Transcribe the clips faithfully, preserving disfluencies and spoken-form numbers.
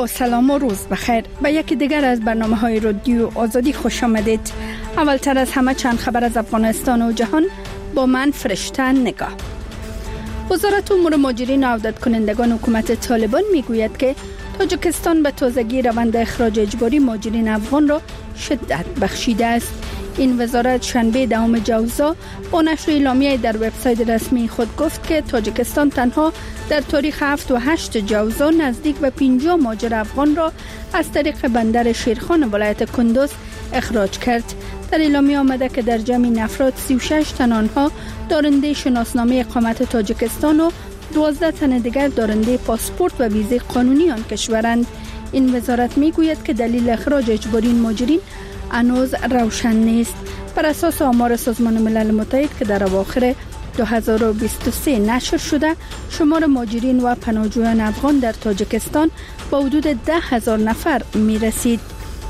با سلام و روز بخیر. به یکی دیگر از برنامه های رادیو آزادی خوش آمدید. اولتر از همه چند خبر از افغانستان و جهان با من فرشته نگاه. وزارت امور مهاجرین و عودت کنندگان حکومت طالبان میگوید که تاجیکستان به تازگی روند اخراج اجباری مهاجرین افغان را شدت بخشیده است. این وزارت شنبه دهم جوزا با نشر اعلامیه در وبسایت رسمی خود گفت که تاجیکستان تنها در تاریخ هفت و هشت جوزا نزدیک به پنجاه مهاجر افغان را از طریق بندر شیرخان ولایت کندوز اخراج کرد. در اعلامیه آمده که در جمع این افراد سی و شش تن آنها دارنده شناسنامه اقامت تاجیکستان و دوازده تن دیگر دارنده پاسپورت و ویزه قانونی آن کشورند. این وزارت میگوید که دلیل اخراج اجباری مهاجرین هنوز روشن نیست. بر اساس آمار سازمان ملل متحد که در اواخر دو هزار و بیست و سه نشر شده، شمار مهاجرین و پناهجویان افغان در تاجیکستان با حدود ده هزار نفر می رسید.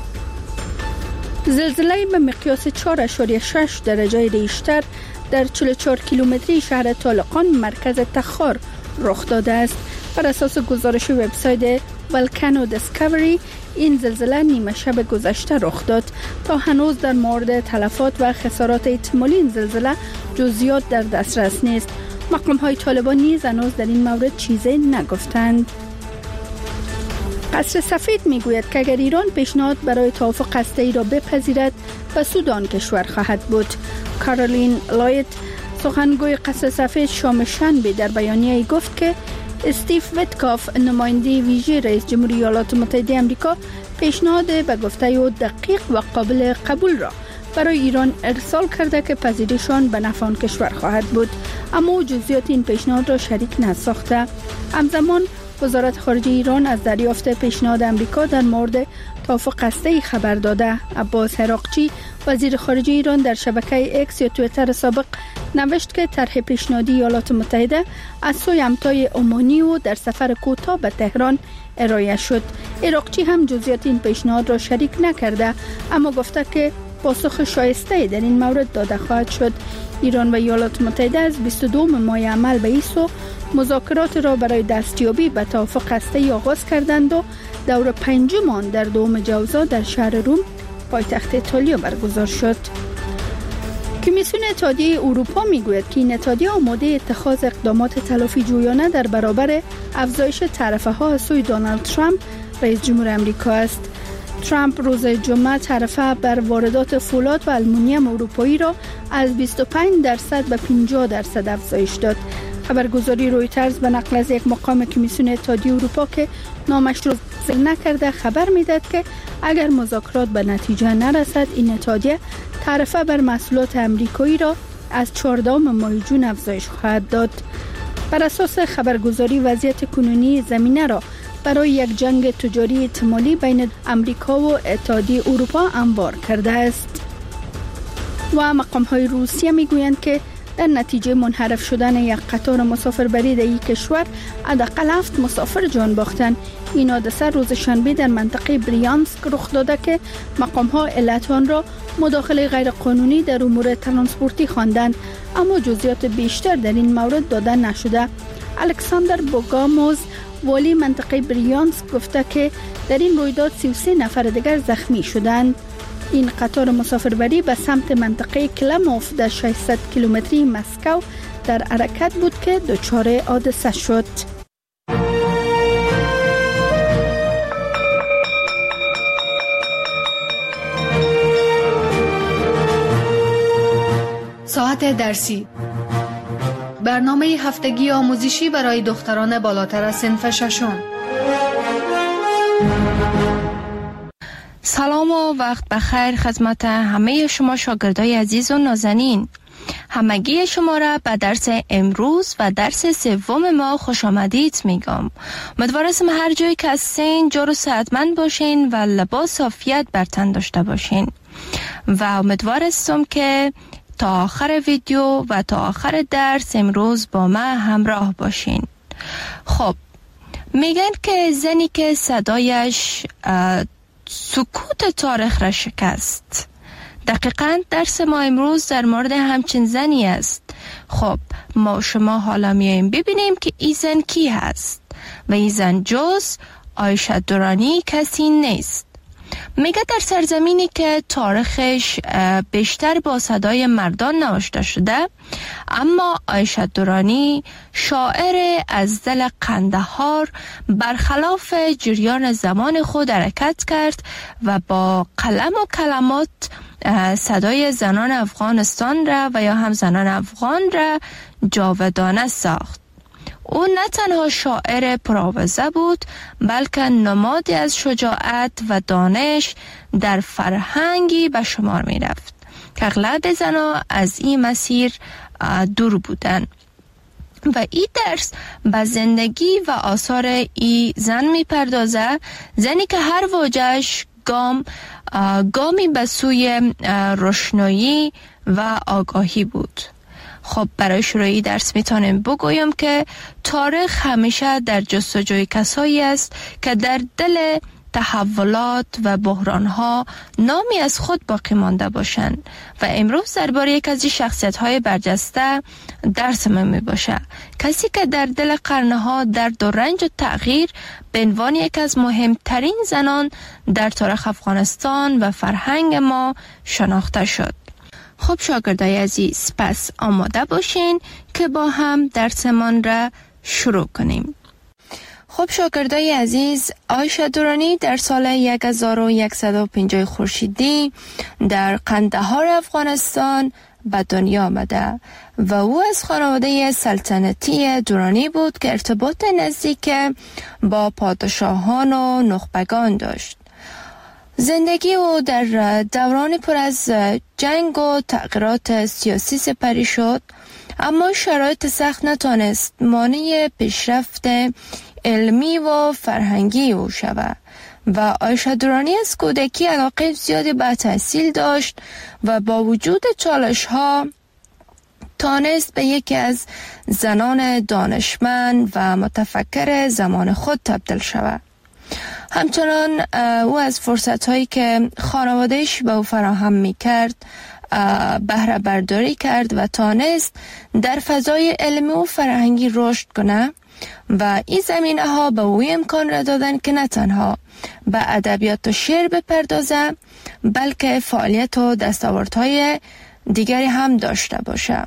زلزله به مقیاس چهار اشاریه شش درجه ریشتر در چهل و چهار کیلومتری شهر طالقان مرکز تخار رخ داده است. بر اساس گزارش وبسایت ولکانو دیسکاوری، این زلزله نیمه شب گذشته رخ داد. تا هنوز در مورد تلفات و خسارات احتمالی این زلزله جزئیات در دسترس نیست. مقام های طالبان نیز هنوز در این مورد چیزی نگفتند. قصر سفید میگوید که اگر ایران پیشنهاد برای توافق هسته‌ای را بپذیرد به سود آن کشور خواهد بود. کارولین لایت، سخنگوی قصر سفید، شام شنبه در بیانیه‌ای گفت که استیف ویتکاف، نماینده ویژه رئیس جمهوری ایالات متحده آمریکا، پیشنهاد به گفته او دقیق و قابل قبول را برای ایران ارسال کرده که پذیرشان به نفع آن کشور خواهد بود، اما جزئیات این پیشنهاد را شریک نساخته. همزمان وزارت خارجه ایران از دریافت پیشنهاد آمریکا در مورد توافق هسته‌ای خبر داده. عباس هراقچی، وزیر خارجه ایران، در شبکه اکس یا توییتر سابق نوشت که طرح پیشنهادی ایالات متحده از سوی همتای عمانی و در سفر کوتاه به تهران ارائه شد. هراقچی هم جزئیات این پیشنهاد را شریک نکرده، اما گفته که پاسخ شایسته در این مورد داده خواهد شد. ایران و ایالات متحده از بیست و دو ماه عمل به ایسو مذاکرات را برای دستیابی به توافق هسته‌ای آغاز کردند و دور پنجم آن در دوم جوزا در شهر روم، پایتخت ایتالیا، برگزار شد. کمیسیون اتحادیه اروپا میگوید که این اتحادیه آماده اتخاذ اقدامات تلافی جویانه در برابر افزایش تعرفه ها از سوی دونالد ترامپ، رئیس جمهور آمریکا است. ترامپ روز جمعه تعرفه بر واردات فولاد و آلومینیوم اروپایی را از بیست و پنج درصد به پنجاه درصد افزایش داد. خبرگزاری رویترز به نقل از یک مقام کمیسیون اتحادیه اروپا که نامش را ذکر نکرده خبر میداد که اگر مذاکرات به نتیجه نرسد، این اتحادیه تعرفه بر محصولات امریکایی را از چهاردهم ماه جون افزایش خواهد داد. بر اساس خبرگزاری وضعیت کنونی زمینه را برای یک جنگ تجاری احتمالی بین امریکا و اتحادیه اروپا هموار کرده است. و مقام‌های روسیه میگویند که در نتیجه منحرف شدن یک قطار مسافربری در این کشور حداقل هفت مسافر جان باختند. این حادثه روز شنبه در منطقه بریانسک رخ داده که مقام‌ها علت آن را مداخله غیرقانونی در امور ترانسپورتی خواندند، اما جزئیات بیشتر در این مورد داده نشده. الکساندر بوگاموز، والی منطقه بریانسک، گفته که در این رویداد سی و سه نفر دیگر زخمی شدند. این قطار مسافربری به سمت منطقه کلموف در ششصد کیلومتری مسکو در حرکت بود که دچار حادثه شد. ساعت درسی، برنامه هفتگی آموزشی برای دختران بالاتر از صنف ششم. سلام و وقت بخیر خدمت همه شما شاگردای عزیز و نازنین. همگی شما را به درس امروز و درس سوم ما خوش آمدید میگم. امیدوارم هر جایی که هستین جور و صحتمند باشین و لباس عافیت بر تن داشته باشین و امیدوارم که تا آخر ویدیو و تا آخر درس امروز با ما همراه باشین. خب، میگن که زنی که صدایش سکوت تاریخ را شکست. دقیقاً درس ما امروز در مورد همچین زنی است. خب ما شما حالا میاییم ببینیم که این زن کی هست و این زن جز عایشه درانی کسی نیست. میگه در سرزمینی که تاریخش بیشتر با صدای مردان نوشته شده، اما عایشه درانی شاعر از دل قندهار برخلاف جریان زمان خود حرکت کرد و با قلم و کلمات صدای زنان افغانستان را و یا هم زنان افغان را جاودانه ساخت. او نه تنها شاعر پرآوازه بود، بلکه نمادی از شجاعت و دانش در فرهنگی به شمار می رفت که اغلب زنان از این مسیر دور بودند. و این درس به زندگی و آثار ای زن می پردازه، زنی که هر واژه‌اش گام گامی به سوی روشنایی و آگاهی بود. خب برای شروعی درس میتونیم بگویم که تاریخ همیشه در جستجوی کسایی است که در دل تحولات و بحرانها نامی از خود باقی مانده باشند و امروز درباره یک از شخصیت‌های برجسته درس ما می باشه. کسی که در دل قرنها درد و رنج و تغییر به عنوان یک از مهمترین زنان در تاریخ افغانستان و فرهنگ ما شناخته شد. خب شاگردای عزیز، پس آماده باشین که با هم درسمان را شروع کنیم. خب شاگردای عزیز، عایشه درانی در سال هزار و صد و پنجاه خورشیدی در قندهار افغانستان به دنیا آمده و او از خانواده سلطنتی درانی بود که ارتباط نزدیک با پادشاهان و نخبگان داشت. زندگی او در دوران پر از جنگ و تغییرات سیاسی سپری شد، اما شرایط سخت نتانست مانع پیشرفت علمی و فرهنگی او شود و عایشه درانی از کودکی علاقه زیادی به تحصیل داشت و با وجود چالش ها تانست به یکی از زنان دانشمند و متفکر زمان خود تبدیل شود. همچنان او از فرصت‌هایی که خانواده‌اش به او فراهم می‌کرد بهره برداری کرد و تانست در فضای علمی و فرهنگی رشد کنه و این زمینه‌ها به او امکان را دادن که نه تنها به ادبیات و شعر بپردازه، بلکه فعالیت و دستاوردهای دیگری هم داشته باشه.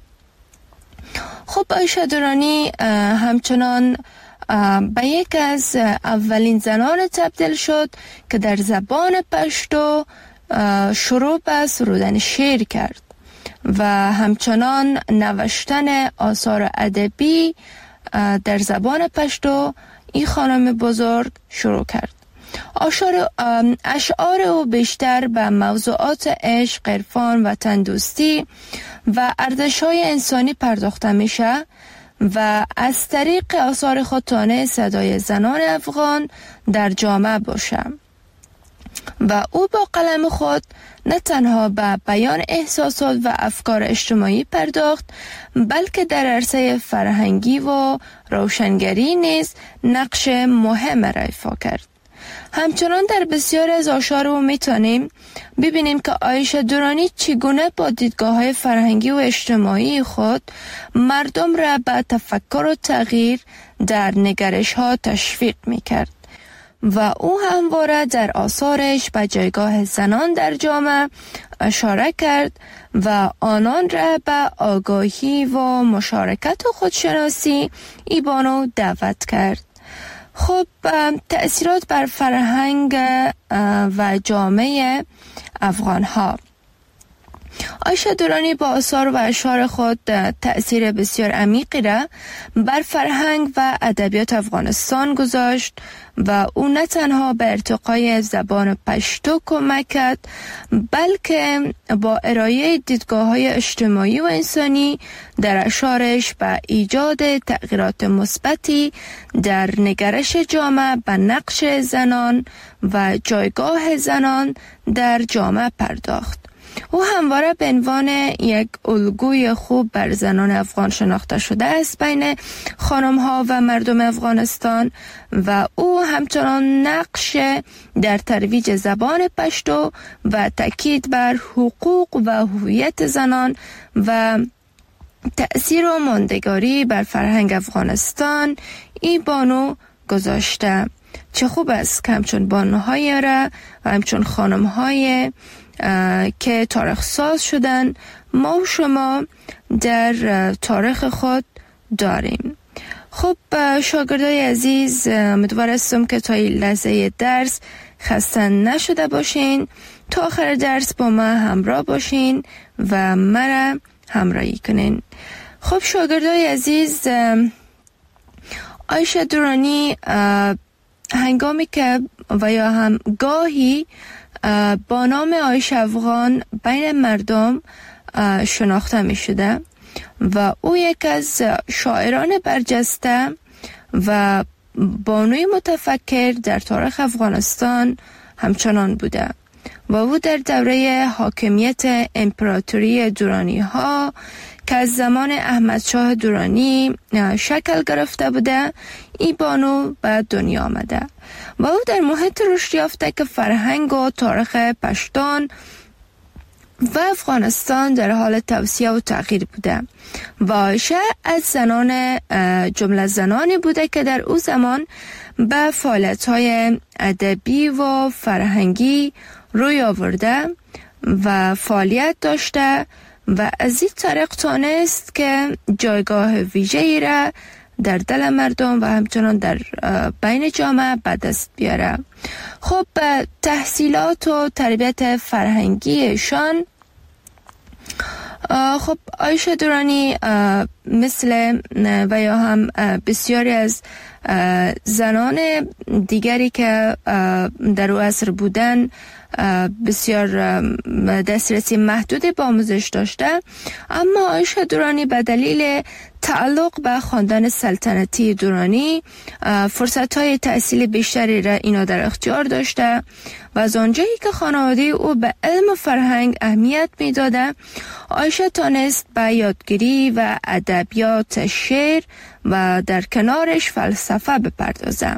خب عایشه درانی همچنان به یک از اولین زنان تبدیل شد که در زبان پشتو شروع به سرودن شعر کرد و همچنان نوشتن آثار ادبی در زبان پشتو این خانم بزرگ شروع کرد. اشعار او بیشتر به موضوعات عشق، عرفان و تندرستی و ارزش‌های انسانی پرداخته میشه و از طریق آثار خود تانست صدای زنان افغان در جامعه باشه و او با قلم خود نه تنها به بیان احساسات و افکار اجتماعی پرداخت، بلکه در عرصه فرهنگی و روشنگری نیز نقش مهم را ایفا کرد. همچنان در بسیار از آثار او میتونیم ببینیم که عایشه درانی چگونه با دیدگاه‌های فرهنگی و اجتماعی خود مردم را به تفکر و تغییر در نگرش‌ها تشویق میکرد و او همواره در آثارش به جایگاه زنان در جامعه اشاره کرد و آنان را به آگاهی و مشارکت و خودشناسی ایبانو دعوت کرد. خب تأثیرات بر فرهنگ و جامعه افغان ها. عایشه درانی با آثار و اشعار خود تأثیر بسیار عمیقی را بر فرهنگ و ادبیات افغانستان گذاشت و او نه تنها به ارتقای زبان پشتو کمک کرد، بلکه با ارائه دیدگاه‌های اجتماعی و انسانی در اشعارش به ایجاد تغییرات مثبتی در نگرش جامعه به نقش زنان و جایگاه زنان در جامعه پرداخت. او همواره به عنوان یک الگوی خوب بر زنان افغان شناخته شده است بین خانم‌ها و مردم افغانستان و او همچنان نقش در ترویج زبان پشتو و تاکید بر حقوق و هویت زنان و تأثیر و ماندگاری بر فرهنگ افغانستان ای بانو گذاشته. چه خوب است که همچون بانوهای را و همچون خانمهای که تاریخ ساز شدن ما و شما در تاریخ خود داریم. خب شاگردای عزیز، امیدوار هستم که تا این لحظه درس خسته نشده باشین، تا آخر درس با ما همراه باشین و مرا همراهی کنین. خب شاگردای عزیز، عایشه درانی هنگامی که و یا هم گاهی با نام عایشه افغان بین مردم شناخته می شده و او یک از شاعران برجسته و بانوی متفکر در تاریخ افغانستان همچنان بوده و او در دوره حاکمیت امپراتوری درانی ها که از زمان احمد شاه درانی شکل گرفته بوده، این بانو به دنیا آمده و او در محیط رشد یافته که فرهنگ و تاریخ پشتون و افغانستان در حال توسعه و تغییر بوده و عایشه از زنان جمله زنانی بوده که در او زمان به فعالیت‌های ادبی و فرهنگی روی آورده و فعالیت داشته و از این طریق توانست که جایگاه ویژه‌ای را در دل مردم و همچنان در بین جامعه به دست بیاره. خب تحصیلات و تربیت فرهنگیشان، خب عایشه درانی مثل و یا هم بسیاری از زنان دیگری که در او عصر بودن بسیار دسترسی محدود به آموزش داشته، اما عایشه درانی به دلیل تعلق به خاندان سلطنتی درانی فرصت‌های تحصیل بیشتری را اینا در اختیار داشته و از آنجایی که خانواده او به علم و فرهنگ اهمیت می‌داده، عایشه تانست به یادگیری و ادبیات شعر و در کنارش فلسفه بپردازه.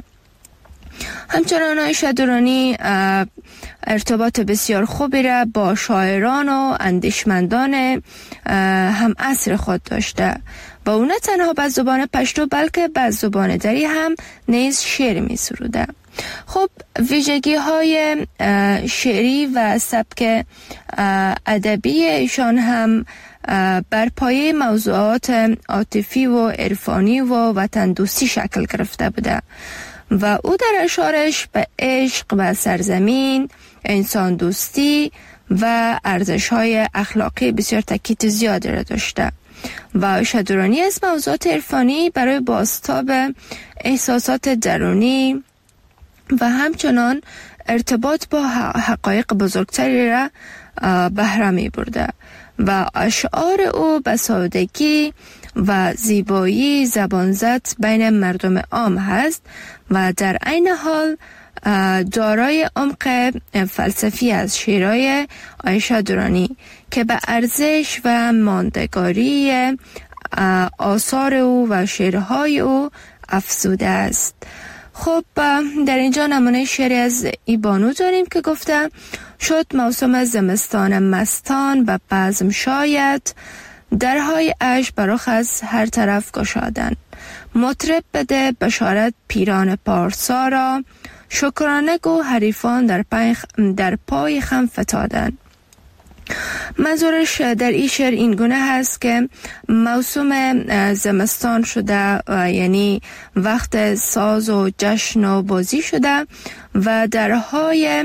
همچنان عایشه درانی ارتباط بسیار خوبی را با شاعران و اندیشمندان هم عصر خود داشته و او نه تنها به زبان پشتو بلکه به زبان دری هم نیز شعر می سروده. خب ویژگی های شعری و سبک ادبی ایشان هم بر پایه موضوعات عاطفی و عرفانی و وطن دوستی شکل گرفته بوده و او در اشعارش به عشق و سرزمین، انسان دوستی و ارزش‌های اخلاقی بسیار تاکید زیادی را داشته و عایشه درانی از موضوعات عرفانی برای بازتاب احساسات درونی و همچنان ارتباط با حقایق بزرگتری را بهره می برده و اشعار او به سادگی و زیبایی زبانزد بین مردم عام هست و در عین حال دارای عمق فلسفی از شعرهای عایشه درانی که به ارزش و ماندگاری آثار او و شعرهای او افزوده است. خب در اینجا نمونه شعری از ای بانو داریم که گفته: شد موسم زمستان مستان و بزم شاید، درهای عشق برخ از هر طرف گشادن. مطرب بده بشارت پیران پارسا را، شکرانه گو حریفان در پای, در پای خم فتادن. منظورش در این شعر این گونه هست که موسم زمستان شده و یعنی وقت ساز و جشن و بازی شده و درهای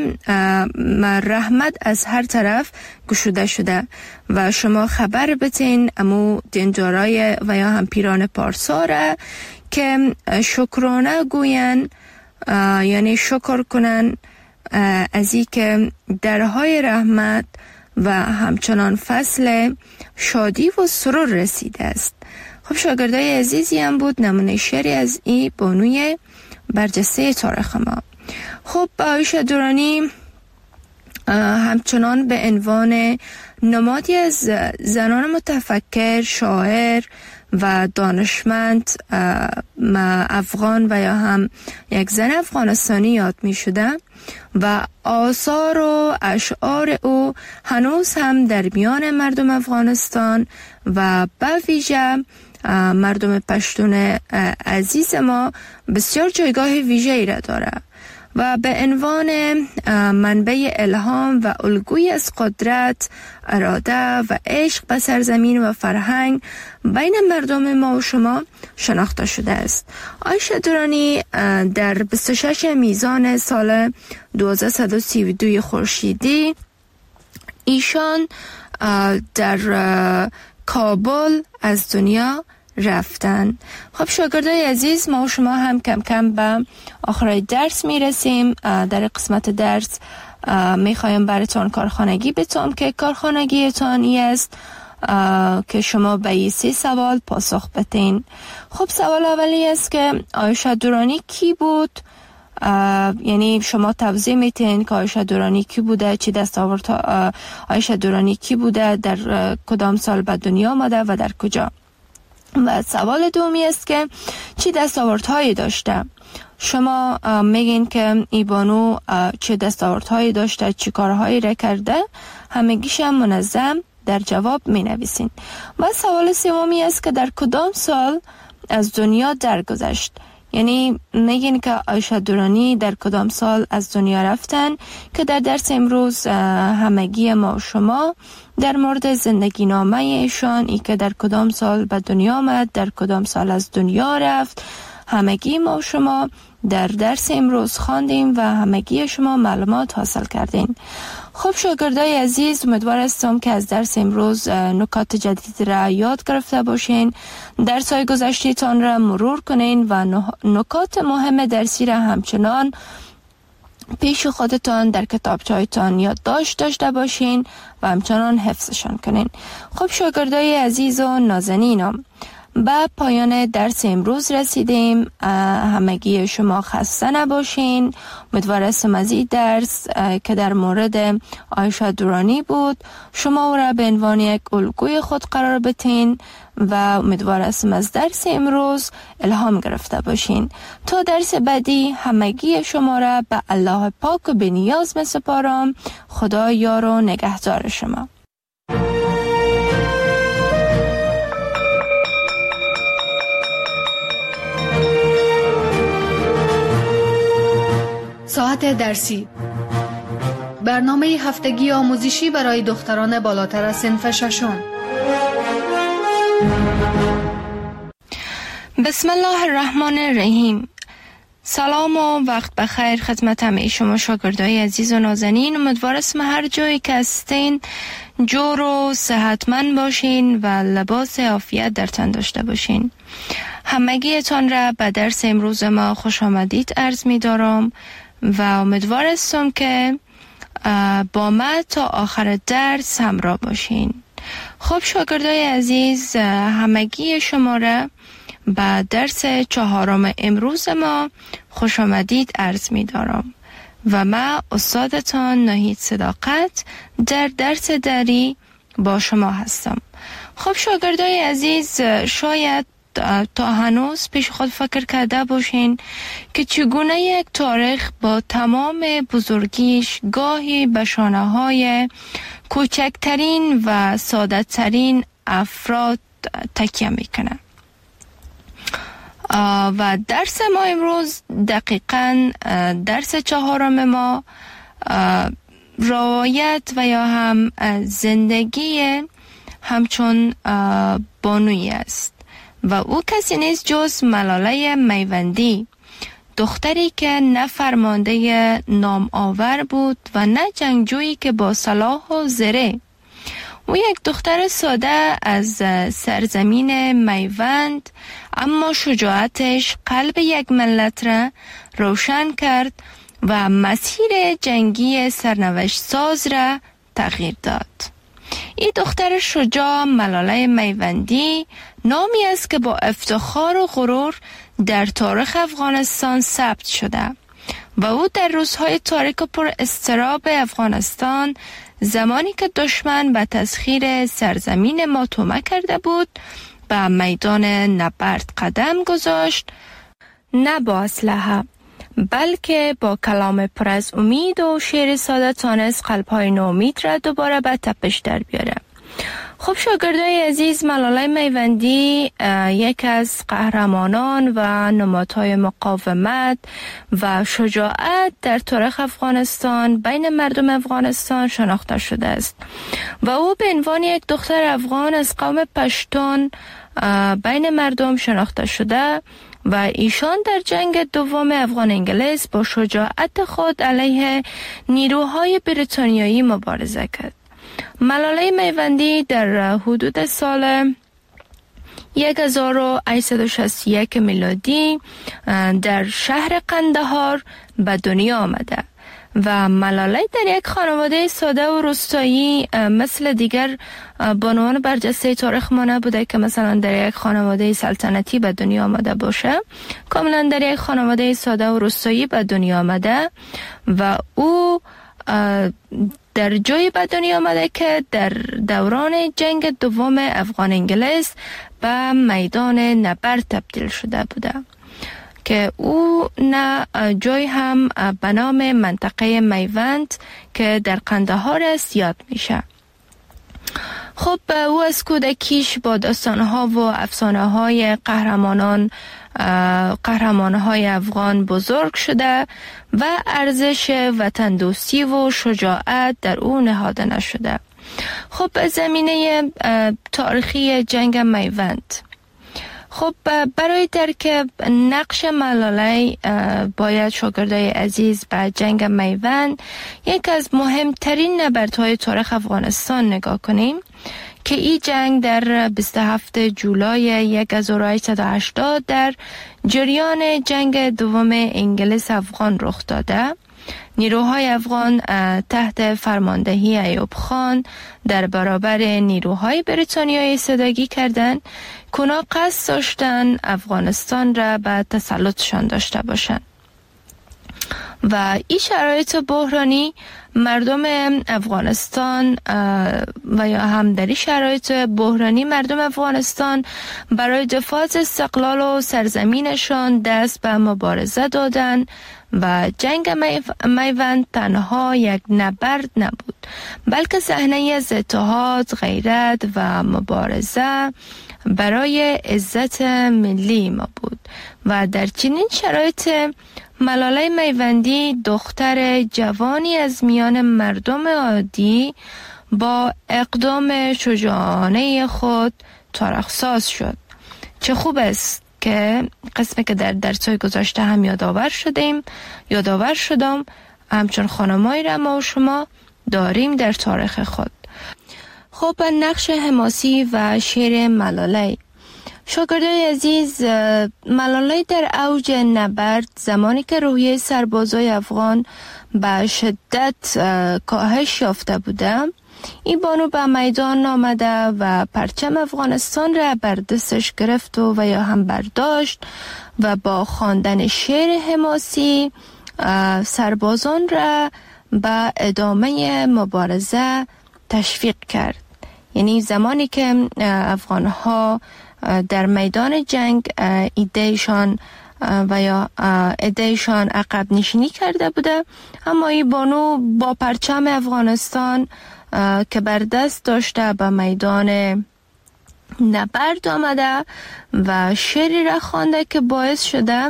رحمت از هر طرف گشوده شده و شما خبر بتین امو دیندارای و یا هم پیران پارسا را که شکرانه گوین، یعنی شکر کنن از این که درهای رحمت و همچنان فصل شادی و سرور رسیده است. خب شاگردای عزیزی هم بود نمونه شعری از این بانوی برجسته تاریخ ما. خب عایشه درانی همچنان به عنوان نمادی از زنان متفکر، شاعر و دانشمند افغان و یا هم یک زن افغانستانی یاد می شده و آثار و اشعار او هنوز هم در میان مردم افغانستان و به ویژه مردم پشتون عزیز ما بسیار جایگاه ویژه‌ای را داره و به عنوان منبع الهام و الگوی از قدرت، اراده و عشق به سرزمین و فرهنگ بین مردم ما و شما شناخته شده است. عایشه درانی در بیست و شش میزان سال دو هزار و سی و دو خورشیدی ایشان در کابل از دنیا رفتن. خب شاگردای عزیز، ما و شما هم کم کم به آخرای درس میرسیم. در قسمت درس میخوایم براتون کارخانگی بتونم که کارخانگیتان ای است که شما به این سه سوال پاسخ بدین. خب سوال اولی است که عایشه درانی کی بود؟ یعنی شما توضیح میتین که عایشه درانی کی بوده، چی دستاورد عایشه درانی کی بوده، در کدام سال به دنیا آمده و در کجا. و سوال دومی است که چی دستاوردهایی داشته. شما میگین که ای بانو چه دستاوردهایی داشته، چی کارهایی را کرده، همگیش هم منظم در جواب می نویسین. و سوال سومی است که در کدام سال از دنیا درگذشت. یعنی میگین که عایشه درانی در کدام سال از دنیا رفتن که در درس امروز همگی ما و شما در مورد زندگی نامه ایشان، ای که در کدام سال به دنیا آمد، در کدام سال از دنیا رفت، همگی ما و شما در درس امروز خواندیم و همگی شما معلومات حاصل کردین. خب شاگردای عزیز، امیدوار هستم که از درس امروز نکات جدید را یاد گرفته باشین، درس‌های گذشته‌تان را مرور کنین و نکات مهم درسی را همچنان پیش خودتان در کتابچه‌تان یادداشت داشته باشین و همچنان حفظشان کنین. خب شاگردای عزیز و نازنینم، به پایان درس امروز رسیدیم. همگی شما خسته نباشین. امیدوار هستم از این درس که در مورد عایشه درانی بود شما او را به عنوان یک الگوی خود قرار بدین و امیدوار هستم از درس امروز الهام گرفته باشین. تا درس بعدی همگی شما را به الله پاک و به نیاز می‌سپارم. خدا یار و نگهدار شما. ساعت درسی، برنامه هفتگی آموزشی برای دختران بالاتر از صنف ششم. بسم الله الرحمن الرحیم. سلام و وقت بخیر خدمت همه شما شاگردای عزیز و نازنین. امیدوارم هر جایی که هستین جور و صحتمند باشین و لباس عافیت در تن داشته باشین. همگیتان را به درس امروز ما خوش آمدید عرض می دارم و امیدوار هستم که با ما تا آخر درس همراه باشین. خب شاگردای عزیز، همگی شما را به درس چهارم امروز ما خوش آمدید عرض می دارم و ما استادتان ناهید صداقت در درس دری با شما هستم. خب شاگردای عزیز، شاید تا هنوز پیش خود فکر کرده باشین که چگونه یک تاریخ با تمام بزرگیش گاهی به شانه‌های کوچکترین و ساده‌ترین افراد تکیه میکنه. و درس ما امروز دقیقاً درس چهارم ما روایت و یا هم زندگی همچون بانوی است و او کسی نیست جز ملاله میوندی، دختری که نه فرمانده نام آور بود و نه جنگجویی که با سلاح و زره. او یک دختر ساده از سرزمین میوند، اما شجاعتش قلب یک ملت را روشن کرد و مسیر جنگی سرنوشت ساز را تغییر داد. این دختر شجاع ملاله میوندی نامی است که با افتخار و غرور در تاریخ افغانستان ثبت شده و او در روزهای تاریک و پر اضطراب افغانستان، زمانی که دشمن به تسخیر سرزمین ما تومه کرده بود، به میدان نبرد قدم گذاشت، نه با اسلحه بلکه با کلام پر از امید و شعر ساده تانست قلب‌های ناامید را دوباره به تپش در بیاره. خب شاگردای عزیز، ملالای میوندی یک از قهرمانان و نمادهای مقاومت و شجاعت در تاریخ افغانستان بین مردم افغانستان شناخته شده است و او به عنوان یک دختر افغان از قوم پشتون بین مردم شناخته شده و ایشان در جنگ دوم افغان انگلیس با شجاعت خود علیه نیروهای بریتانیایی مبارزه کرد. ملالای میوندی در حدود سال هزار و هشتصد و شصت و یک میلادی در شهر قندهار به دنیا آمده و ملالای در یک خانواده ساده و روستایی مثل دیگر بانوان برجسته تاریخ ما نبوده که مثلا در یک خانواده سلطنتی به دنیا آمده باشه. کاملا در یک خانواده ساده و روستایی به دنیا آمده و او در جایی به دنیا آمده که در دوران جنگ دوم افغان انگلیس به میدان نبرد تبدیل شده بوده که او نه جای هم به نام منطقه میوند که در قندهار است یاد میشه. خب او از کودکیش با داستانها و افسانه های قهرمانان قهرمانهای افغان بزرگ شده و ارزش وطن دوستی و شجاعت در او نهاده نشده. خب زمینه تاریخی جنگ میوند. خب برای درک نقش ملالای باید شاگردای عزیز به جنگ میوند، یک از مهمترین نبردهای تاریخ افغانستان نگاه کنیم که این جنگ در بیست و هفتم جولای هزار و هشتصد و هشتاد در جریان جنگ دوم انگلیس افغان رخ داده. نیروهای افغان تحت فرماندهی ایوب خان در برابر نیروهای بریتانیایی ایستادگی کردند که اونا قصد داشتن افغانستان را به تسلطشان داشته باشند و این شرایط بحرانی مردم افغانستان و یا هم در این شرایط بحرانی مردم افغانستان برای دفاع از استقلال و سرزمینشان دست به مبارزه دادن و جنگ میوند تنها یک نبرد نبود بلکه صحنه از اتحاد، غیرت و مبارزه برای عزت ملی ما بود و در چنین شرایط ملالای میوندی دختر جوانی از میان مردم عادی با اقدام شجاعانه خود تاریخ‌ساز شد. چه خوب است که قسمی که در درس‌های گذشته هم یادآور شدیم یادآور شدم همچون خانمایی را ما و شما داریم در تاریخ خود. خب نقش حماسی و شعر ملالای. شاگردای عزیز، ملالای در اوج نبرد زمانی که روحیه سربازای افغان به شدت کاهش یافته بوده، این بانو به میدان آمده و پرچم افغانستان را بر دستش گرفت و, و یا هم برداشت و با خواندن شعر حماسی سربازان را به ادامه مبارزه تشویق کرد. یعنی زمانی که افغانها در میدان جنگ ایدهشان و یا ایدهشان عقب نشینی کرده بوده، اما این بانو با پرچم افغانستان که بر دست داشته به میدان نبرد آمده و شعری را خوانده که باعث شده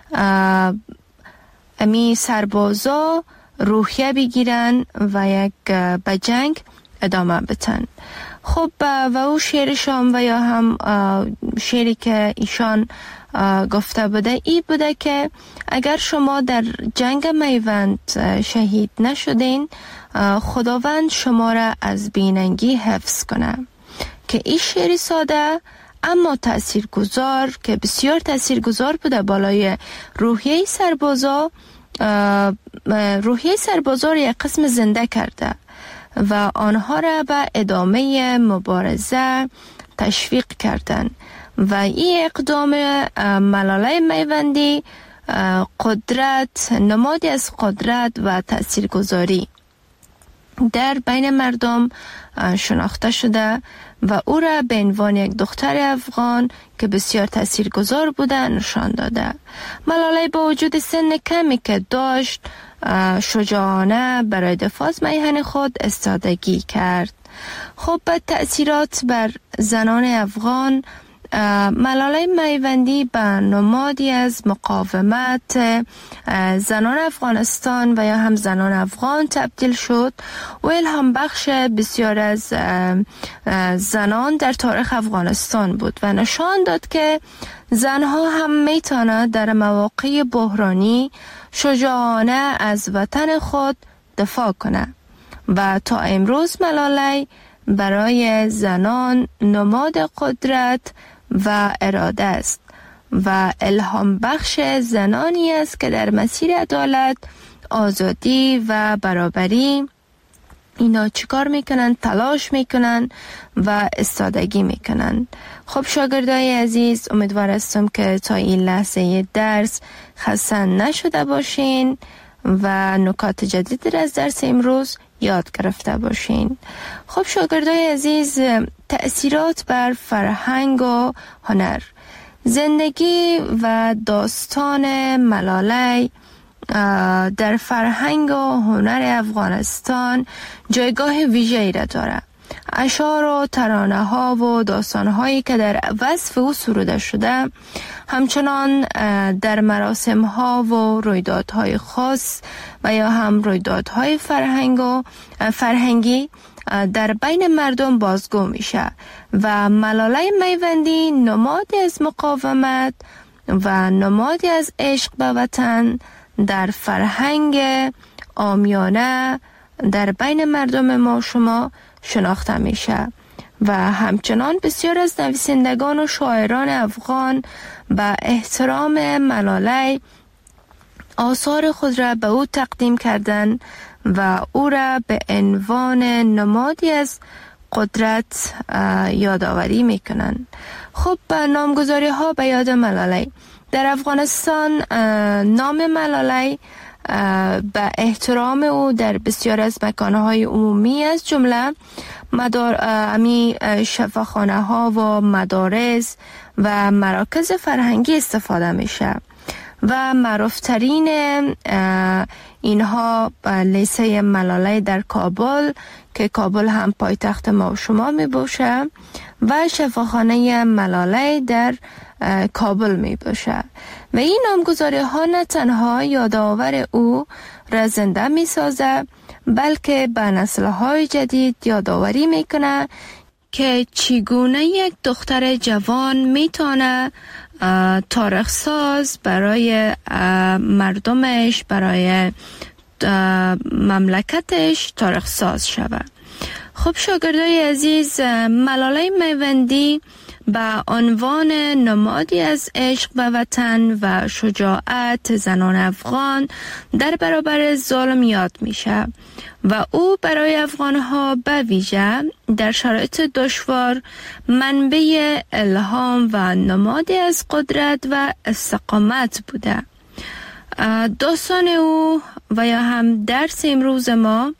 امی سربازا روحیه بگیرن و یک به جنگ ادامه بتن. خب و او شعرشان و یا هم شعری که ایشان گفته بوده ای بوده که اگر شما در جنگ میوند شهید نشدین، خداوند شما را از بیننگی حفظ کنه. که این شعری ساده اما تاثیرگذار که بسیار تاثیرگذار بوده بالای روحیه سربازا روحیه سربازا را یک قسم زنده کرده و آنها را به ادامه مبارزه تشویق کردند و این اقدام ملالای میوندی قدرت نمادی از قدرت و تاثیرگذاری در بین مردم شناخته شده و او را به عنوان یک دختر افغان که بسیار تاثیرگذار بوده نشان داده. ملالای با وجود سن کمی که داشت شجاعانه برای دفاع از میهن خود استادگی کرد خب تأثیرات بر زنان افغان، ملاله میوندی به نمادی از مقاومت زنان افغانستان و یا هم زنان افغان تبدیل شد و الهام بخش بسیار از زنان در تاریخ افغانستان بود و نشان داد که زنها هم میتونند در مواقع بحرانی شجاعانه از وطن خود دفاع کنند و تا امروز ملاله برای زنان نماد قدرت و اراده است و الهام بخش زنانی است که در مسیر عدالت، آزادی و برابری اینا چیکار میکنن؟ تلاش میکنن و استادگی میکنن. خب شاگردای عزیز، امیدوار هستم که تا این لحظه درس خسته نشده باشین و نکات جدید از درس امروز یاد گرفته باشین. خب شاگردای عزیز، تأثیرات بر فرهنگ و هنر. زندگی و داستان ملاله در فرهنگ و هنر افغانستان جایگاه ویژه‌ای را دارد. اشعار و ترانه ها و داستان هایی که در وصف او سروده شده همچنان در مراسم ها و رویدادهای خاص و یا هم رویدادهای فرهنگ و فرهنگی در بین مردم بازگو میشه و ملاله میوندی نمادی از مقاومت و نمادی از عشق به وطن در فرهنگ عامیانه در بین مردم ما شما شناخته میشه و همچنان بسیار از نویسندگان و شاعران افغان به احترام ملاله آثار خود را به او تقدیم کردن و او را به عنوان نمادی از قدرت یادآوری میکنن. خب نامگذاری ها به یاد ملاله. در افغانستان نام ملاله به احترام او در بسیار از مکانهای عمومی از جمله مدار امی شفاخانه ها و مدارس و مراکز فرهنگی استفاده میشه و معروفترین اینها لیسه ملاله در کابل که کابل هم پایتخت ما و شما می باشه و شفاخانه ملاله در کابل می باشه و این نامگذاری ها نه تنها یادآور او را زنده می سازه بلکه به نسل های جدید یادآوری می کنه که چگونه یک دختر جوان می تونه تاریخ ساز برای مردمش، برای مملکتش تاریخ ساز شود. خب شاگردای عزیز، ملاله میوندی به عنوان نمادی از عشق به وطن و شجاعت زنان افغان در برابر ظلم یاد میشه و او برای افغانها به ویژه در شرایط دشوار منبع الهام و نمادی از قدرت و استقامت بوده. داستان او و یا هم درس امروز ما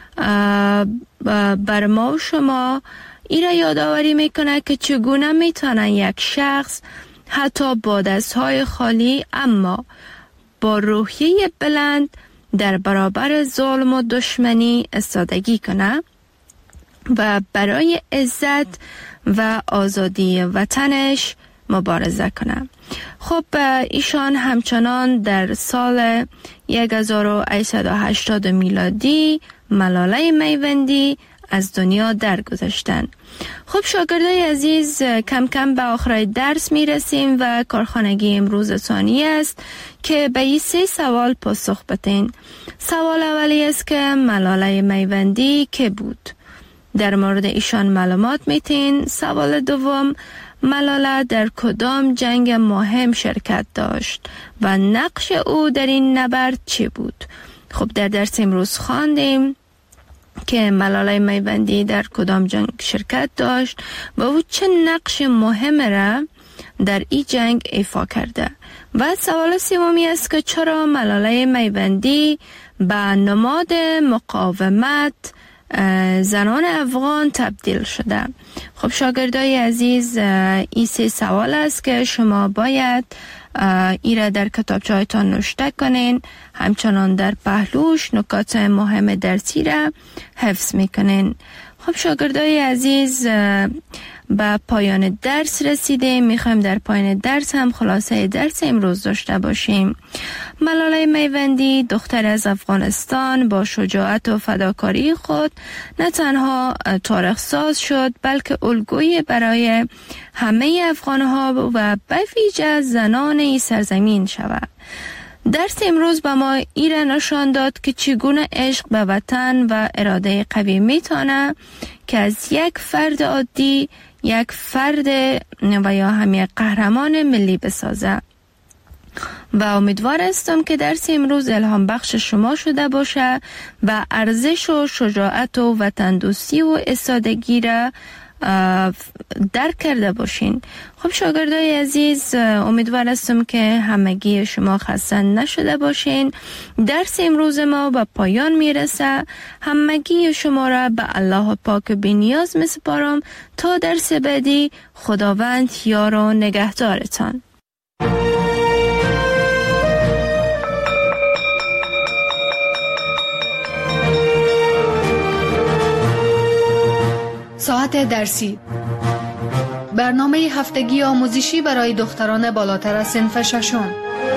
بر ما و شما ای را یادآوری میکنه که چگونه میتونه یک شخص حتی با دستهای خالی اما با روحیه بلند در برابر ظلم و دشمنی ایستادگی کنه و برای عزت و آزادی وطنش مبارزه کنه. خب ایشان همچنان در سال هزار و هشتصد و هشتاد میلادی ملاله میوندی از دنیا درگذشتند. خب شاگردای عزیز، کم کم به آخر درس می رسیم و کارخانگی امروز ثانی است که به این سه سوال پاسخ بدین. سوال اولی است که ملاله میوندی که بود؟ در مورد ایشان معلومات میتین. سوال دوم، ملاله در کدام جنگ مهم شرکت داشت و نقش او در این نبرد چی بود؟ خب در درس امروز خواندیم که ملاله میوندی در کدام جنگ شرکت داشت و او چه نقش مهم را در این جنگ ایفا کرده. و سوال سومی است که چرا ملاله میوندی به نماد مقاومت زنان افغان تبدیل شده؟ خب شاگردای عزیز، این سه سوال است که شما باید ایره در کتابچه‌هایتان نوشته کنین، همچنان در پهلوش نکات مهم درسی را حفظ میکنین. خب شاگردای عزیز، به پایان درس رسیده. میخوایم در پایان درس هم خلاصه درس امروز داشته باشیم. ملاله میوندی، دختر از افغانستان، با شجاعت و فداکاری خود نه تنها تاریخ ساز شد، بلکه الگویی برای همه افغانها و به ویژه زنان این سرزمین شود. درس امروز به ما ایره نشان داد که چگونه عشق به وطن و اراده قوی میتونه که از یک فرد عادی یک فرد و یا هم یک قهرمان ملی بسازه. و امیدوار هستم که درس امروز الهام بخش شما شده باشه و ارزش و شجاعت و وطن دوستی و استادگی را درک کرده باشین. خب شاگردای عزیز، امیدوار هستم که همگی شما خسته نشده باشین. درس امروز ما به پایان میرسه. همگی شما را به الله پاک بی‌نیاز میسپارم تا درس بعدی. خداوند یار و نگهدارتان. ساعت درسی، برنامه هفتگی آموزشی برای دختران بالاتر از صنف ششم.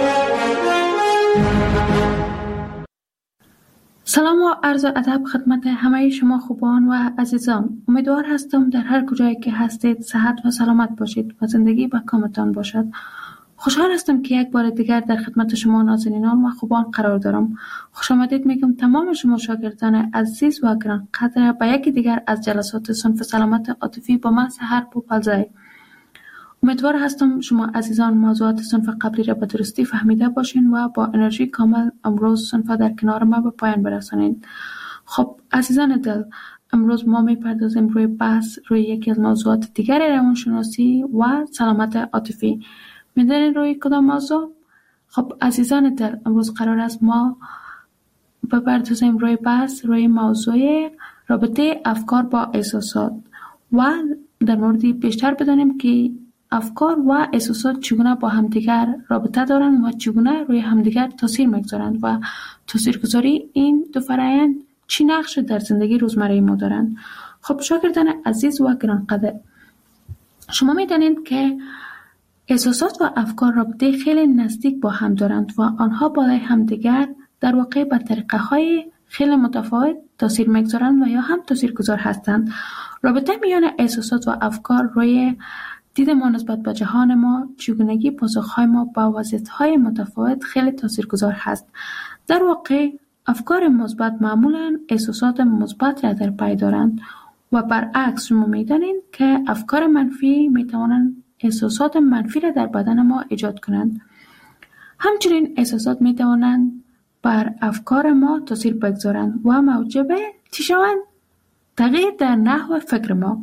سلام و عرض ادب خدمت همه شما خوبان و عزیزان. امیدوار هستم در هر کجایی که هستید صحت و سلامت باشید و زندگی به کامتان باشد. خوشحال هستم که یک بار دیگر در خدمت شما نازنینان و خوبان قرار دارم. خوش آمدید میگم تمام شما شاگردان عزیز و گرانقدر به یکی دیگر از جلسات صنف سلامت عاطفی با من سحر پوپلزای. امیدوار هستم شما عزیزان موضوعات صنف قبلی را به درستی فهمیده باشین و با انرژی کامل امروز صنف در کنار ما به پایان برسانید. خب عزیزان دل، امروز ما میپردازیم روی بحث روی یکی از موضوعات دیگر روانشناسی و سلامت عاطفی. میدونین روی کدام موضوع؟ خب عزیزان دل، امروز قرار است ما بپردازیم روی بحث روی موضوع رابطه افکار با احساسات و در موردی بیشتر بدانیم که افکار و احساسات چگونه با همدیگر رابطه دارند و چگونه روی همدیگر تاثیر میگذارند و تاثیرگذاری این دو فرآیند چی نقش در زندگی روزمره ما دارند. خب شاگردان عزیز و گرانقدر، شما میدانید که احساسات و افکار رابطه خیلی نزدیک با هم دارند و آنها بالای همدیگر در واقع به طریقه های خیلی متفاوت تاثیر میگذارند و یا هم تاثیرگذار هستند. رابطه میان احساسات و افکار روی دید ما نسبت به جهان ما، چگونگی پاسخهای ما با وضعیت‌های متفاوت خیلی تاثیرگذار هست. در واقع افکار مثبت معمولاً احساسات مثبت را در پی دارند و برعکس شما می‌دانید که افکار منفی می‌توانند احساسات منفی را در بدن ما ایجاد کنند. همچنین احساسات می‌توانند بر افکار ما تاثیر بگذارند و موجب چی شوند؟ تغییر در نحو فکر ما.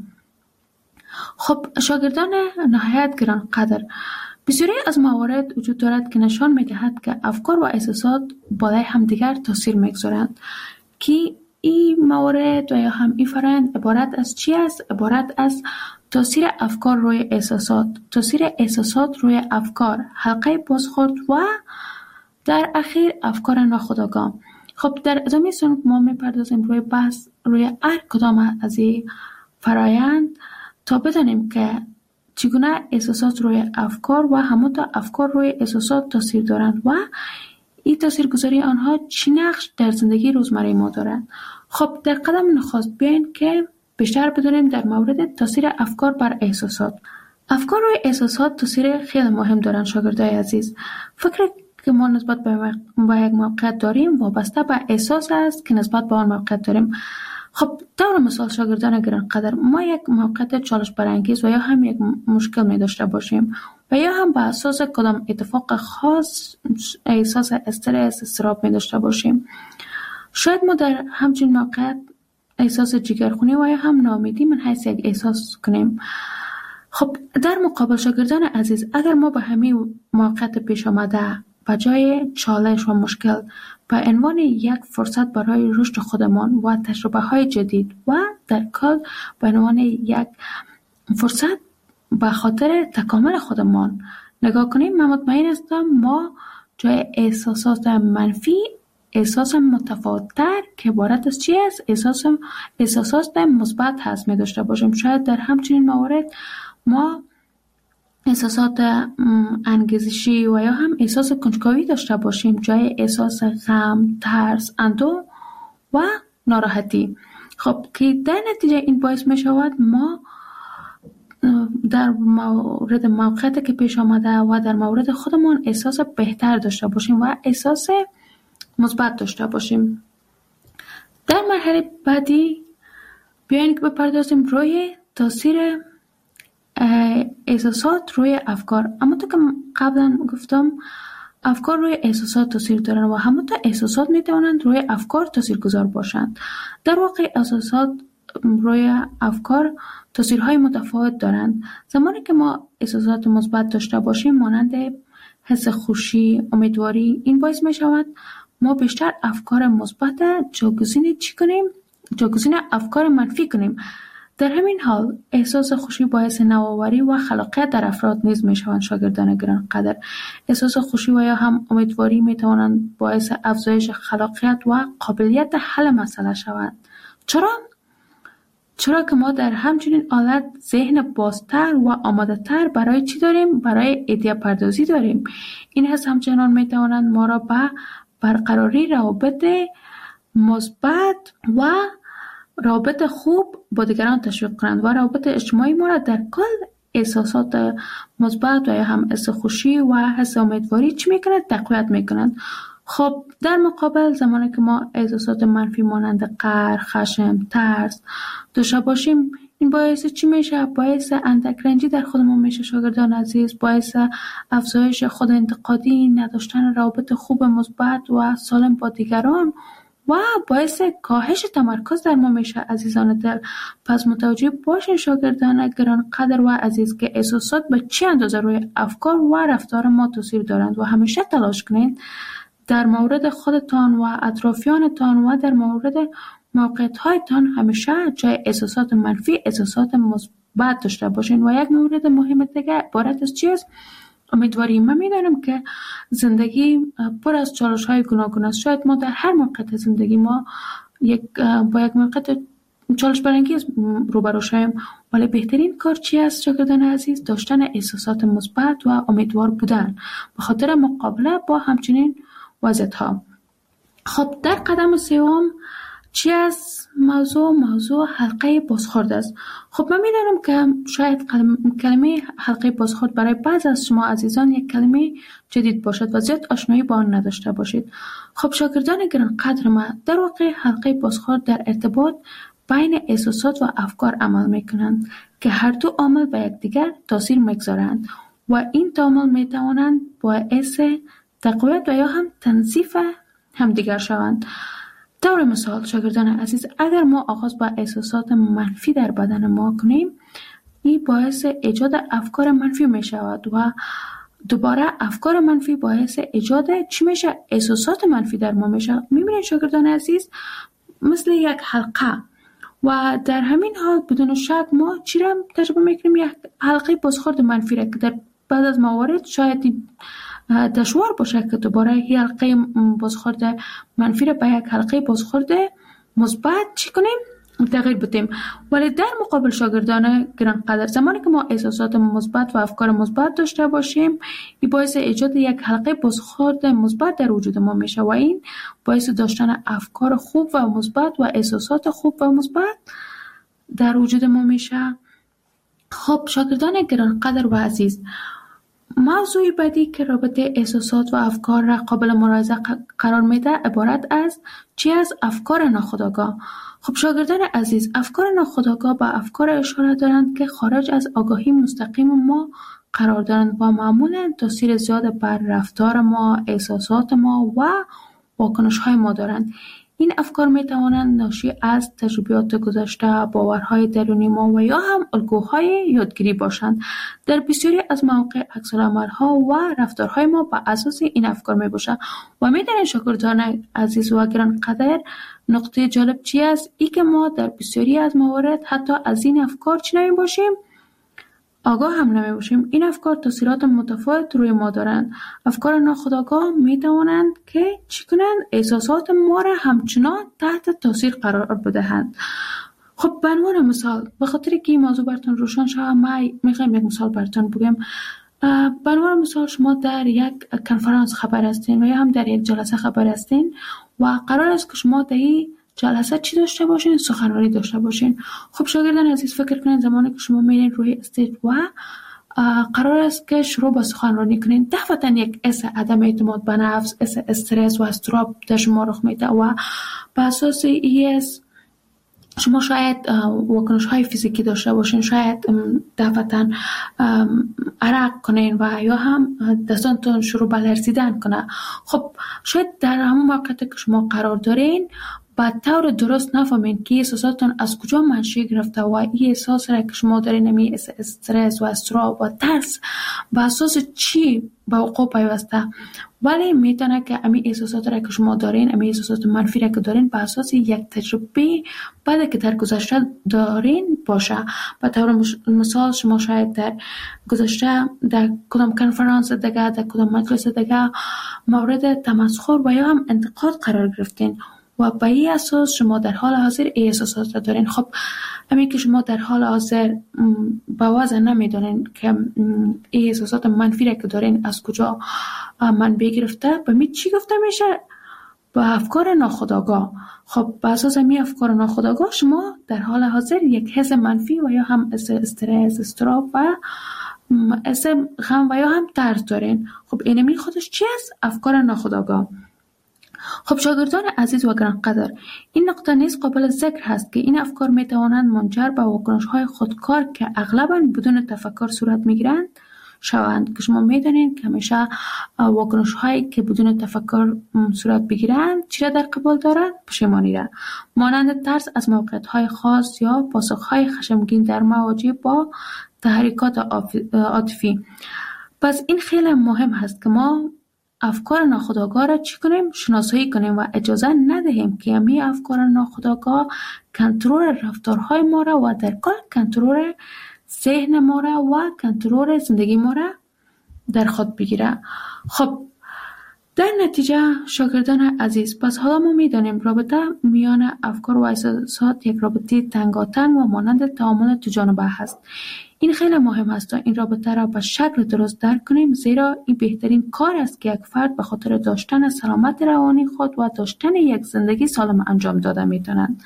خب شاگردان نهایت گرانقدر، بسیاری از موارد وجود دارد که نشان می‌دهد که افکار و احساسات بالای همدیگر تاثیر می‌گذارند. که این موارد و یا هم این فرآیند عبارت از چی است؟ عبارت از تاثیر افکار روی احساسات، تاثیر احساسات روی افکار، حلقه بازخورد و در اخیر افکار ناخودآگاه. خب در ادامه صنف ما میپردازیم روی بحث روی هر کدام از این فرآیند تا بدانیم که چگونه احساسات روی افکار و همانطور افکار روی احساسات تاثیر دارند و این تاثیرگذاری آنها چی نقش در زندگی روزمره ما دارند. خب در قدم نخست بیاین که بیشتر بدونیم در مورد تاثیر افکار بر احساسات. افکار روی احساسات تاثیر خیلی مهم دارند شاگردای عزیز. فکر که ما نسبت به یک موقعیت داریم وابسته به احساس است که نسبت به آن موقعیت داریم. خب طور مثال شاگردان گرانقدر، ما یک موقعیت چالش برانگیز و یا هم یک مشکل می داشته باشیم و یا هم به اساس کدام اتفاق خاص احساس استرس، اضطراب می داشته باشیم. شاید ما در همچین موقعیت احساس جگرخونی و یا هم ناامیدی من حیث یک احساس کنیم. خب در مقابل شاگردان عزیز، اگر ما به همین موقعیت پیش آمده به جای چالش و مشکل به عنوان یک فرصت برای رشد خودمان و تجربه های جدید و در کل به عنوان یک فرصت به خاطر تکامل خودمان نگاه کنیم، من مطمئن هستم ما جای احساسات منفی احساس متفاوت‌تر که عبارت از چی است؟ احساس احساسات مثبت هست می داشته باشیم. شاید در همچنین موارد ما احساسات انگیزشی و یا هم احساس کنجکاوی داشته باشیم جای احساس غم، ترس، اندوه و ناراحتی. خب که در نتیجه این باعث می شود ما در مورد موقعیتی که پیش آمده و در مورد خودمون احساس بهتر داشته باشیم و احساس مثبت داشته باشیم. در مرحله بعدی بیاین که بپردازیم روی تاثیر احساسات روی افکار. اما تو که قبلا گفتم افکار روی احساسات تاثیر دارن و همونطور احساسات میتوانند روی افکار تاثیرگذار باشند. در واقع احساسات روی افکار تاثیرهای متفاوت دارند. زمانی که ما احساسات مثبت داشته باشیم مانند حس خوشی، امیدواری، این باعث می شود ما بیشتر افکار مثبت جاگزین چی کنیم؟ جاگزین افکار منفی کنیم. در همین حال احساس خوشی باعث نوآوری و خلاقیت در افراد نیز می شوند. شاگردان گرانقدر، احساس خوشی و یا هم امیدواری می توانند باعث افزایش خلاقیت و قابلیت حل مسئله شوند. چرا؟ چرا که ما در همچنین حالت ذهن بازتر و آماده تر برای چی داریم؟ برای ایده پردازی داریم. این حس همچنان می توانند ما را به برقراری روابط مثبت و روابط خوب با دیگران تشویق کنند و روابط اجتماعی ما را در کل احساسات مثبت و یا هم حس خوشی و حس امیدواری چی میکنند؟ تقویت میکنند. خب در مقابل زمانی که ما احساسات منفی مانند قهر، خشم، ترس داشته باشیم، این باعث چی میشه؟ باعث اندک رنجی در خودمون میشه. شاگردان عزیز، باعث افزایش خود انتقادی، نداشتن روابط خوب مثبت و سالم با دیگران و باعث کاهش تمرکز در ما میشه. عزیزان دل، پس متوجه باشین شاگردان گرانقدر و عزیز که احساسات به چه اندازه روی افکار و رفتار ما تاثیر دارند و همیشه تلاش کنید در مورد خودتان و اطرافیانتان و در مورد موقعیت‌هایتان همیشه جای احساسات منفی احساسات مثبت داشته باشین. و یک مورد مهم دیگه عبارت از چیست؟ امیدواری. من میدانم که زندگی پر از چالش‌های گوناگون است. شاید ما در هر موقعیت زندگی ما یک با یک موقعیت چالش برانگیز روبرو شویم، ولی بهترین کار چی است شاگردان عزیز؟ داشتن احساسات مثبت و امیدوار بودن به خاطر مقابله با همچنین وضعیت‌ها. خب در قدم سوم چی است؟ موضوع موضوع حلقه بازخورد است. خب من میدانم که شاید کلمه حلقه بازخورد برای بعض از شما عزیزان یک کلمه جدید باشد و زیاد آشنایی با آن نداشته باشید. خب شاگردان گرانقدر من، در واقع حلقه بازخورد در ارتباط بین احساسات و افکار عمل میکنند که هر دو عامل به یکدیگر تاثیر میگذارند و این دو عامل میتوانند باعث تقویت و یا هم تنظیف همدیگر شوند. طور مثال شاگردان عزیز، اگر ما آغاز با احساسات منفی در بدن ما کنیم، این باعث ایجاد افکار منفی می شود و دوباره افکار منفی باعث ایجاد چی میشه؟ احساسات منفی در ما میشه. میبینید شاگردان عزیز مثل یک حلقه و در همین حال بدون شک ما چی را تجربه میکنیم؟ یک حلقه بازخورد منفی را که در بعد از موارد شاید دشوار باشه که دوباره این حلقه بازخورد منفی را به یک حلقه بازخورد مثبت چی کنیم؟ تغییر بدیم. ولی در مقابل شاگردان گرانقدر، زمانی که ما احساسات مثبت و افکار مثبت داشته باشیم، این باعث ایجاد یک حلقه بازخورد مثبت در وجود ما میشه و این باعث داشتن افکار خوب و مثبت و احساسات خوب و مثبت در وجود ما میشه. خب شاگردان گرانقدر و عزیز، موضوع بعدی که رابطه احساسات و افکار را قابل ملاحظه قرار میده عبارت از چی از افکار ناخودآگاه. خب شاگردان عزیز، افکار ناخودآگاه به افکار اشاره دارند که خارج از آگاهی مستقیم ما قرار دارند و معمولا تاثیر زیاد بر رفتار ما، احساسات ما و واکنش های ما دارند. این افکار می توانند ناشی از تجربیات گذشته، باورهای درونی ما و یا هم الگوهای یادگیری باشند. در بسیاری از مواقع عکس‌العمل‌ها و رفتارهای ما بر اساس این افکار می باشند. و می دانید شاگردان عزیز و گرانقدر، نقطه جالب چی است؟ ای که ما در بسیاری از موارد حتی از این افکار چی نمی باشیم؟ آگاه هم نمی باشیم، این افکار تاثیرات متفاوت روی ما دارند. افکار ناخودآگاه می توانند که چی کنند؟ احساسات ما را همچنان تحت تاثیر قرار بدهند. خب به عنوان مثال، به خاطر که این موضوع براتون روشن شود، ما میخوایم یک مثال براتون بگم. به عنوان مثال، شما در یک کنفرانس خبر هستین و یا هم در یک جلسه خبر هستین و قرار است که شما در این جلسه چی داشته باشین؟ سخنرانی داشته باشین. خب شاگردان عزیز، فکر کنین زمانی که شما میرین روی استیج و قرار است که شروع به سخنرانی کنین، دفعتا یک اس عدم اعتماد به نفس، اس استرس و استراب در شما رخ میده و به اساس ایس شما شاید واکنش های فیزیکی داشته باشین، شاید دفعتا عرق کنین و یا هم دستانتون شروع به لرزیدن کنه. خب شاید در همون موقعیت که شما قرار دارین با طور درست نفهمین که احساساتتون از کجا منشأ گرفته و این احساس را که شما دارین، می استرس و استراب و ترس به اساس چی به وقوع پیوسته، ولی میتونه که امی احساسات را که شما دارین، امی احساسات منفی را که دارین به اساس یک تجربه بعد که در گذشته دارین باشه. به طور مثال شما شاید در گذشته در کدام کنفرانس دیگه، در کدام مجلس دیگه مورد تمسخر و یا هم انتقاد قرار گرفتین و به این اساس شما در حال حاضر احساسات را دارین. خب همین که شما در حال حاضر با وضع نمیدونین که احساسات منفی را که دارین از کجا منبع گرفته، به می چی گفته میشه؟ با افکار ناخودآگاه. خب به اساس می افکار ناخودآگاه شما در حال حاضر یک حس منفی و یا هم استرس، استراب و حس غم و یا هم ترس دارین. خب اینمی خودش چی است؟ افکار ناخودآگاه. خب شاگردان عزیز و گرانقدر، این نقطه نیز قابل ذکر هست که این افکار می توانند منجر به واکنش‌های خودکار که اغلباً بدون تفکر صورت می‌گیرند شوند، که شما می‌دانید که همیشه واکنش‌هایی که بدون تفکر صورت بگیرند چی را در قبال دارند؟ پشیمانی را، مانند ترس از موقعیت‌های خاص یا پاسخ‌های خشمگین در مواجه با تحریکات عاطفی. پس این خیلی مهم هست که ما افکار ناخودآگاه را چی کنیم؟ شناسایی کنیم و اجازه ندهیم که همین افکار ناخودآگاه کنترل رفتارهای ما را و در کل کنترل ذهن ما را و کنترل زندگی ما را در خود بگیره. خب در نتیجه شاگردان عزیز، پس حالا ما میدانیم رابطه میان افکار و احساسات یک رابطه تنگاتنگ و مانند تعامل دو جانبه هست. این خیلی مهم است تا این رابطه را به شکل درست درک کنیم، زیرا این بهترین کار است که یک فرد به خاطر داشتن سلامت روانی خود و داشتن یک زندگی سالم انجام داده میتونند.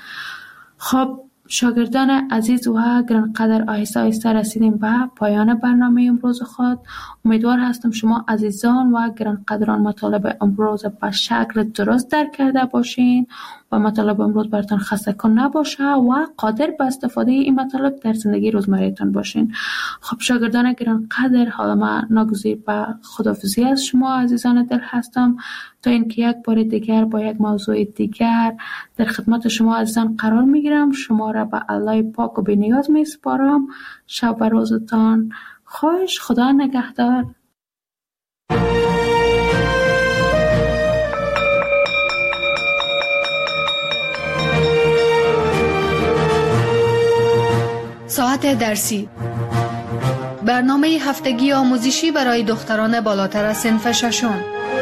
خب شاگردان عزیز و گرانقدر، آهسته آهسته رسیدیم به پایان برنامه امروز خود. امیدوار هستم شما عزیزان و گرانقدران مطالب امروز به شکل درست درک کرده باشین و مطالب امروز براتون خسته کن نباشه و قادر به استفاده این مطالب در زندگی روزمره‌تان باشین. خب شاگردان گرانقدر، حالا من ناگزیر به خداحافظی از شما عزیزان دل هستم تا اینکه یک بار دیگر با یک موضوع دیگر در خدمت شما عزیزان قرار میگیرم. شما را به الله پاک و بی‌نیاز میسپارم. شب و روزتان خوش. خدا نگهدار. ساعت درسی، برنامه هفتگی آموزشی برای دختران بالاتر از صنف ششم.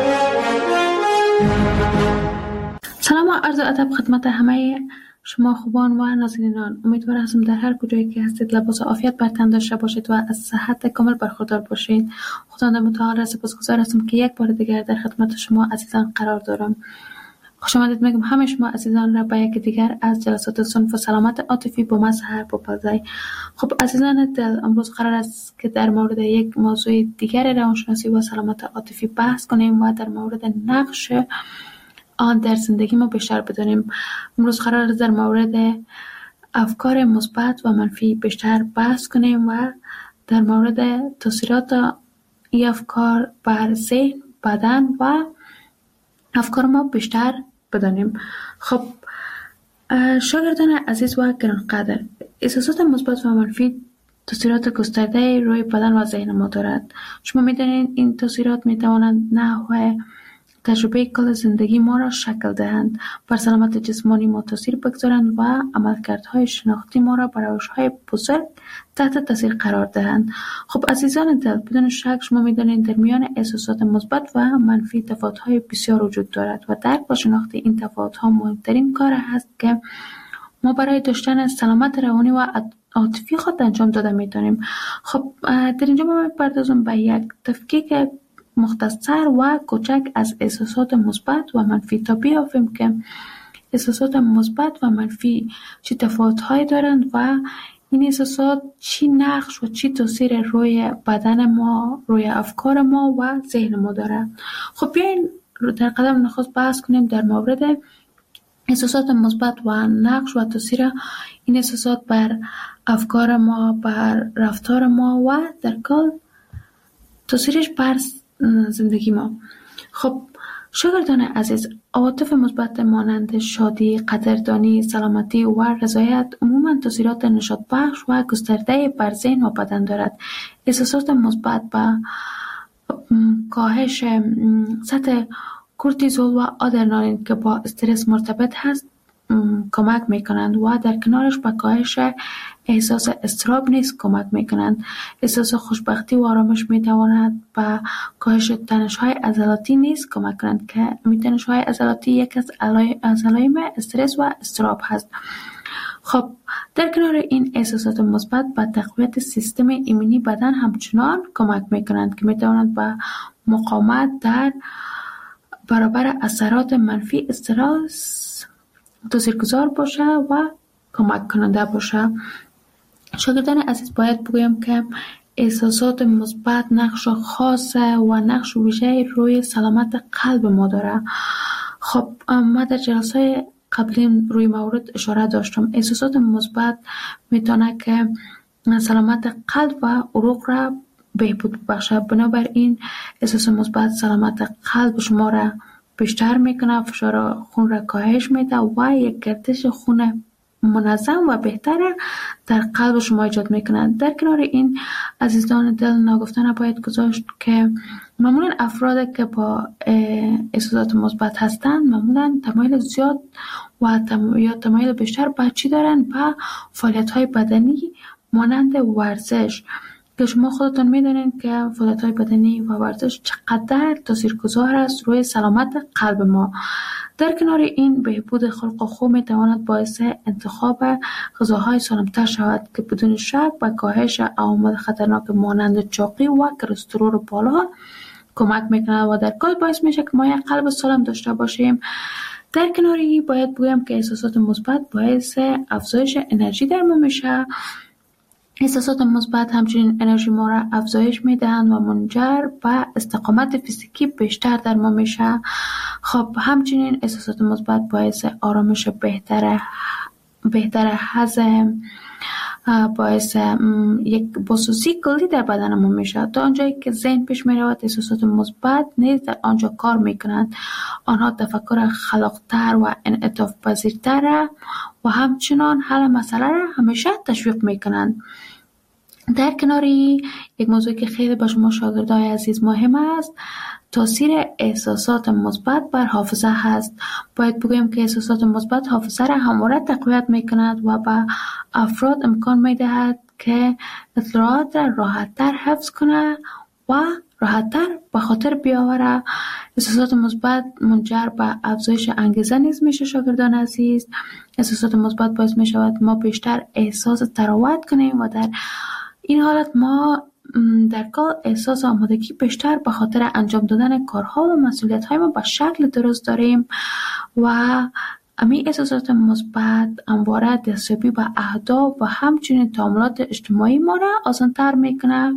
سلام و عرض ادب خدمت همه شما خوبان و نازنینان. امیدوار هستم در هر کجایی که هستید لباس عافیت بر تن داشته باشید و از صحت کامل برخوردار باشید. خداوند متعال را سپاسگزار هستم که یک بار دیگر در خدمت شما عزیزان قرار دارم. خوش آمدید میگم همه شما عزیزان را به یک دیگر از جلسات صنف سلامت عاطفی با مظهر بپذیرید. خب عزیزان دل، امروز قرار است که در مورد یک موضوع دیگر روانشناسی و سلامت عاطفی بحث کنیم و در مورد نقش آن در زندگی ما بیشتر بدونیم. امروز قرار است در مورد افکار مثبت و منفی بیشتر بحث کنیم و در مورد تاثیرات این افکار بر ذهن، بدن و افکار ما بیشتر بدانیم. خب شاگردان عزیز و گرانقدر، احساسات مثبت و منفی تاثیرات گسترده روی بدن و ذهن ما دارد. شما می‌دانید این تاثیرات می‌توانند نحو تجربه کل زندگی ما را شکل دهند، بر سلامت جسمانی ما تاثیر بگذارند و عملکردهای شناختی ما را بر روش‌های بزرگ تحت تاثیر قرار دهند. خب عزیزان دل، بدون شک شما می‌دانید در میان احساسات مثبت و منفی تفاوت‌های بسیار وجود دارد و درک و شناخت این تفاوت‌ها مهمترین کار است که ما برای داشتن سلامت روانی و عاطفی خود انجام داده می‌دانیم. خب در اینجا ما می‌پردازم به یک تفکیک مختصر و کوچک از احساسات مثبت و منفی تا بیافیم که احساسات مثبت و منفی چه تفاوت‌هایی دارند و این احساسات چی نقش و چی تاثیر روی بدن ما، روی افکار ما و ذهن ما دارند. خب بیاین در قدم نخست بحث کنیم در مورد احساسات مثبت و نقش و تاثیر این احساسات بر افکار ما، بر رفتار ما و در کل تاثیرش بر زندگی ما. خب شاگردان عزیز، عواطف مثبت مانند شادی، قدردانی، سلامتی و رضایت عموماً تاثیرات نشاط بخش و گسترده بر ذهن و بدن دارد. احساسات مثبت با کاهش سطح کورتیزول و آدرنالین که با استرس مرتبط هست کمک میکنند و در کنارش به کاهش احساس اضطراب نیز کمک میکنند. احساس خوشبختی و آرامش میتواند به کاهش تنش‌های عضلاتی نیز کمک کنند که تنش‌های عضلاتی یک از علائم استرس و اضطراب هست. خب در کنار این احساسات مثبت به تقویت سیستم ایمنی بدن همچنان کمک میکنند که میتواند به مقاومت در برابر اثرات منفی استرس تاثیرگذار باشه و کمک کننده باشه. شاگردان عزیز، باید بگویم که احساسات مثبت نقش خاص و نقش ویژه روی سلامت قلب ما داره. خب ما در جلسه قبلی روی مورد اشاره داشتم. احساسات مثبت میتونه که سلامت قلب و عروق را بهبود بخشه. بنابراین احساس مثبت سلامت قلب شما را بیشتر میکنه، فشار خون را کاهش میده و یک گردش خون منظم و بهتر در قلب شما ایجاد میکنه. در کنار این عزیزان دل، ناگفته نباید گذاشت که معمولا افراد که با احساسات مثبت هستند معمولا تمایل زیاد و تم... یا تمایل بیشتر به چی دارن؟ به فعالیت های بدنی مانند ورزش، که شما خودتون میدونید که فعالیت‌های بدنی و ورزش چقدر تاثیرگذار است روی سلامت قلب ما. در کنار این بهبود خلق و خو میتواند باعث انتخاب غذاهای سالم‌تر شود که بدون شک به کاهش عوامل خطرناک مانند چاقی و کلسترول بالا کمک میکنه و در کل باعث میشه که ما یک قلب سالم داشته باشیم. در کنار این باید بگویم که احساسات مثبت باعث افزایش انرژی در ما میشه. احساسات مثبت همچنین انرژی ما را افزایش میدهند و منجر به استقامت فیزیکی بیشتر در ما میشه. خب همچنین احساسات مثبت باعث آرامش بهتر بهتر هضم، باعث یک بسوزی کلی در بدن ما میشه. تا آنجایی که ذهن پیش میرود، احساسات مثبت نیز در آنجا کار میکنند. آنها تفکر خلاقتر و انعطاف پذیرتر و همچنان حل مسئله را همیشه تشویق میکنند. در کناری یک موضوع که خیلی با شما شاگردای عزیز مهم است، تاثیر احساسات مثبت بر حافظه هست. باید بگویم که احساسات مثبت حافظه را همواره تقویت میکند و به افراد امکان میدهد که اطلاعات را راحت‌تر حفظ کنه و راحت‌تر به خاطر بیاوره. احساسات مثبت منجر به افزایش انگیزه نیز میشه. شاگردان عزیز، احساسات مثبت باعث میشود ما بیشتر احساس تراوت کنیم و در این حالت ما در کار احساس آمادگی بیشتر به خاطر انجام دادن کارها و مسئولیت‌های ما به شکل درست داریم و امی احساسات مثبت همواره دستیابی به اهداف و همچنین تعاملات اجتماعی ما را آسان‌تر میکنه.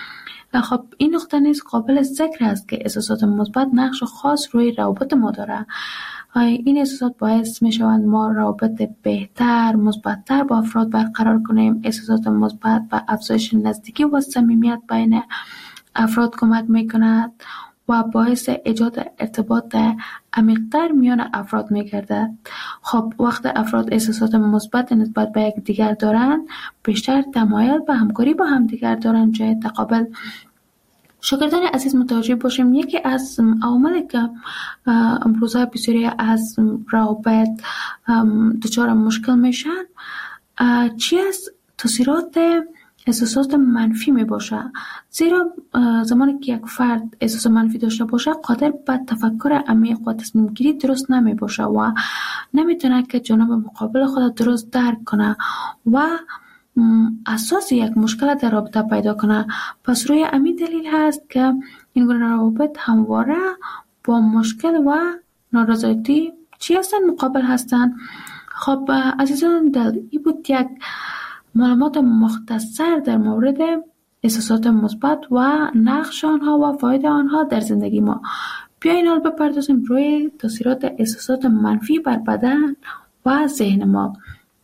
خب این نقطه نیز قابل ذکر است که احساسات مثبت نقش خاص روی روابط ما داره. این احساسات باعث می شوند ما روابط بهتر، مثبت‌تر با افراد برقرار کنیم. احساسات مثبت و افزایش نزدیکی و صمیمیت بین افراد کمک می کند و باعث ایجاد ارتباط عمیق‌تر میان افراد می گردد. خب وقت افراد احساسات مثبت نسبت به یک دیگر دارند، بیشتر تمایل به همکاری با هم دیگر دارند. جای تقابل شاگردان عزیز متوجه باشیم یکی از عواملی که امروزها بسیاری از روابط دچار مشکل میشن چی است؟ تاثیرات احساسات منفی می باشه. زیرا زمانی که یک فرد احساس منفی داشته باشه قادر به تفکر عمیق و تصمیم گیری درست نمی باشه و نمیتونه که جانب مقابل خود درست درک کنه و اساس یک مشکل در رابطه پیدا کنه. پس روی همین دلیل هست که این گونه روابط همواره با مشکل و نارضایتی چی هستن؟ مقابل هستن. خب عزیزان دل ای بود یک معلومات مختصر در مورد احساسات مثبت و نقش آنها و فایده آنها در زندگی ما. بیاین حال بپردازیم روی تاثیرات احساسات منفی بر بدن و ذهن ما.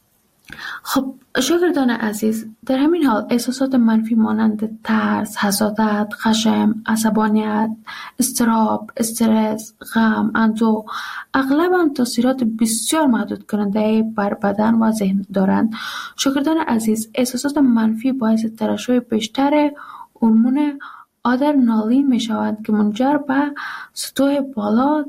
خب شاگردان عزیز، در همین حال احساسات منفی مانند ترس، حسادت، خشم، عصبانیت، اضطراب، استرس، غم، اندوه اغلباً تاثیرات بسیار محدود کننده بر بدن و ذهن دارند. شاگردان عزیز، احساسات منفی باعث ترشح بیشتر هورمون آدرنالین می شوند که منجر به سطوح بالا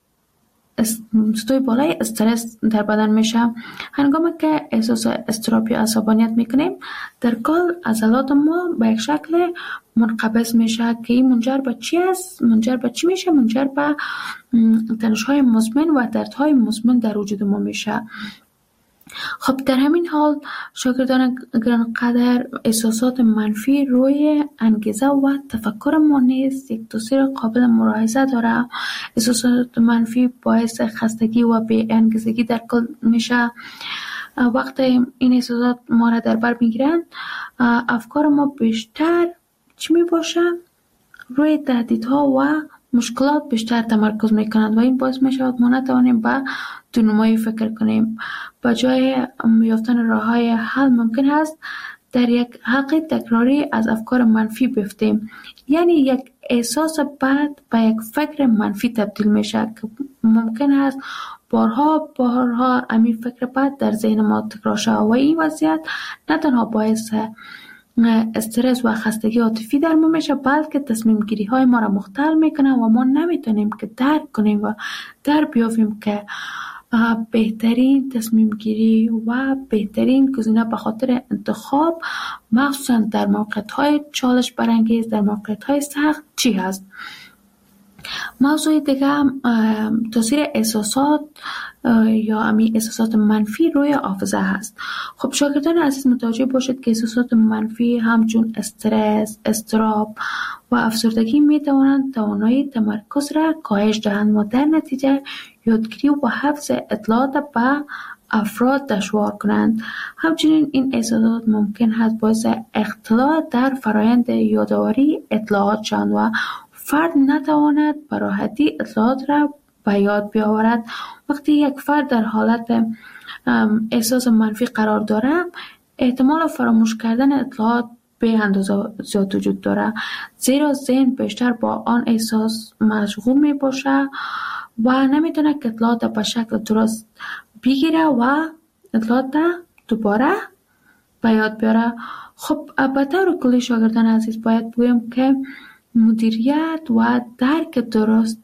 سطوح بالای استرس در بدن میشه. هنگامی که احساس اضطراب یا عصبانیت میکنیم در کل عضلات ما به یک شکل منقبض میشه که این منجر به چی است؟ منجر به چی میشه؟ منجر به تنش‌های مزمن و دردهای مزمن در وجود ما میشه. خب در همین حال شاگردان گرانقدر، احساسات منفی روی انگیزه و تفکر ما نیز یک تاثیر قابل ملاحظه داره. احساسات منفی باعث خستگی و بی انگیزگی در کل میشه. وقتی این احساسات ما را در بر میگیرند افکار ما بیشتر چی می باشه؟ روی تهدیدها و مشکلات بیشتر تمرکز میکنند و این باعث میشود ما نتوانیم به دونمایی فکر کنیم. به جای یافتن راههای حل ممکن است در یک حلقه تکراری از افکار منفی بیفتیم. یعنی یک احساس بد به یک فکر منفی تبدیل میشه که ممکن است بارها بارها همین فکر بد در ذهن ما تکرار شود و این وضعیت نه تنها باعث استرس و خستگی عاطفی در ما میشه بلکه تصمیم گیری های ما را مختل میکنه و ما نمیتونیم که درک کنیم و در بیافیم که بهترین تصمیم گیری و بهترین گزینه به خاطر انتخاب مخصوصا در موقعیت های چالش برانگیز، در موقعیت های سخت چی هست. موضوع دیگه تاثیر احساسات یا امی احساسات منفی روی حافظه هست. خب شاگردان عزیز متوجه باشید که احساسات منفی همچون استرس، اضطراب و افسردگی می توانند توانایی تمرکز را کاهش دهند و در نتیجه یادگیری و حفظ اطلاعات به افراد دشوار کنند. همچنین این احساسات ممکن است باعث اختلال در فرایند یادآوری اطلاعات شوند و فرد نتواند به راحتی اطلاعات را به یاد بیاورد. وقتی یک فرد در حالت احساس منفی قرار دارد احتمال فراموش کردن اطلاعات به اندازه زیاد وجود دارد، زیرا ذهن بیشتر با آن احساس مشغول می باشه و نمیتونه که اطلاعات به شکل درست بگیره و اطلاعات دوباره به یاد بیاره. خب به طور کلی شاگردان عزیز باید بگویم که مدیریت و درک درست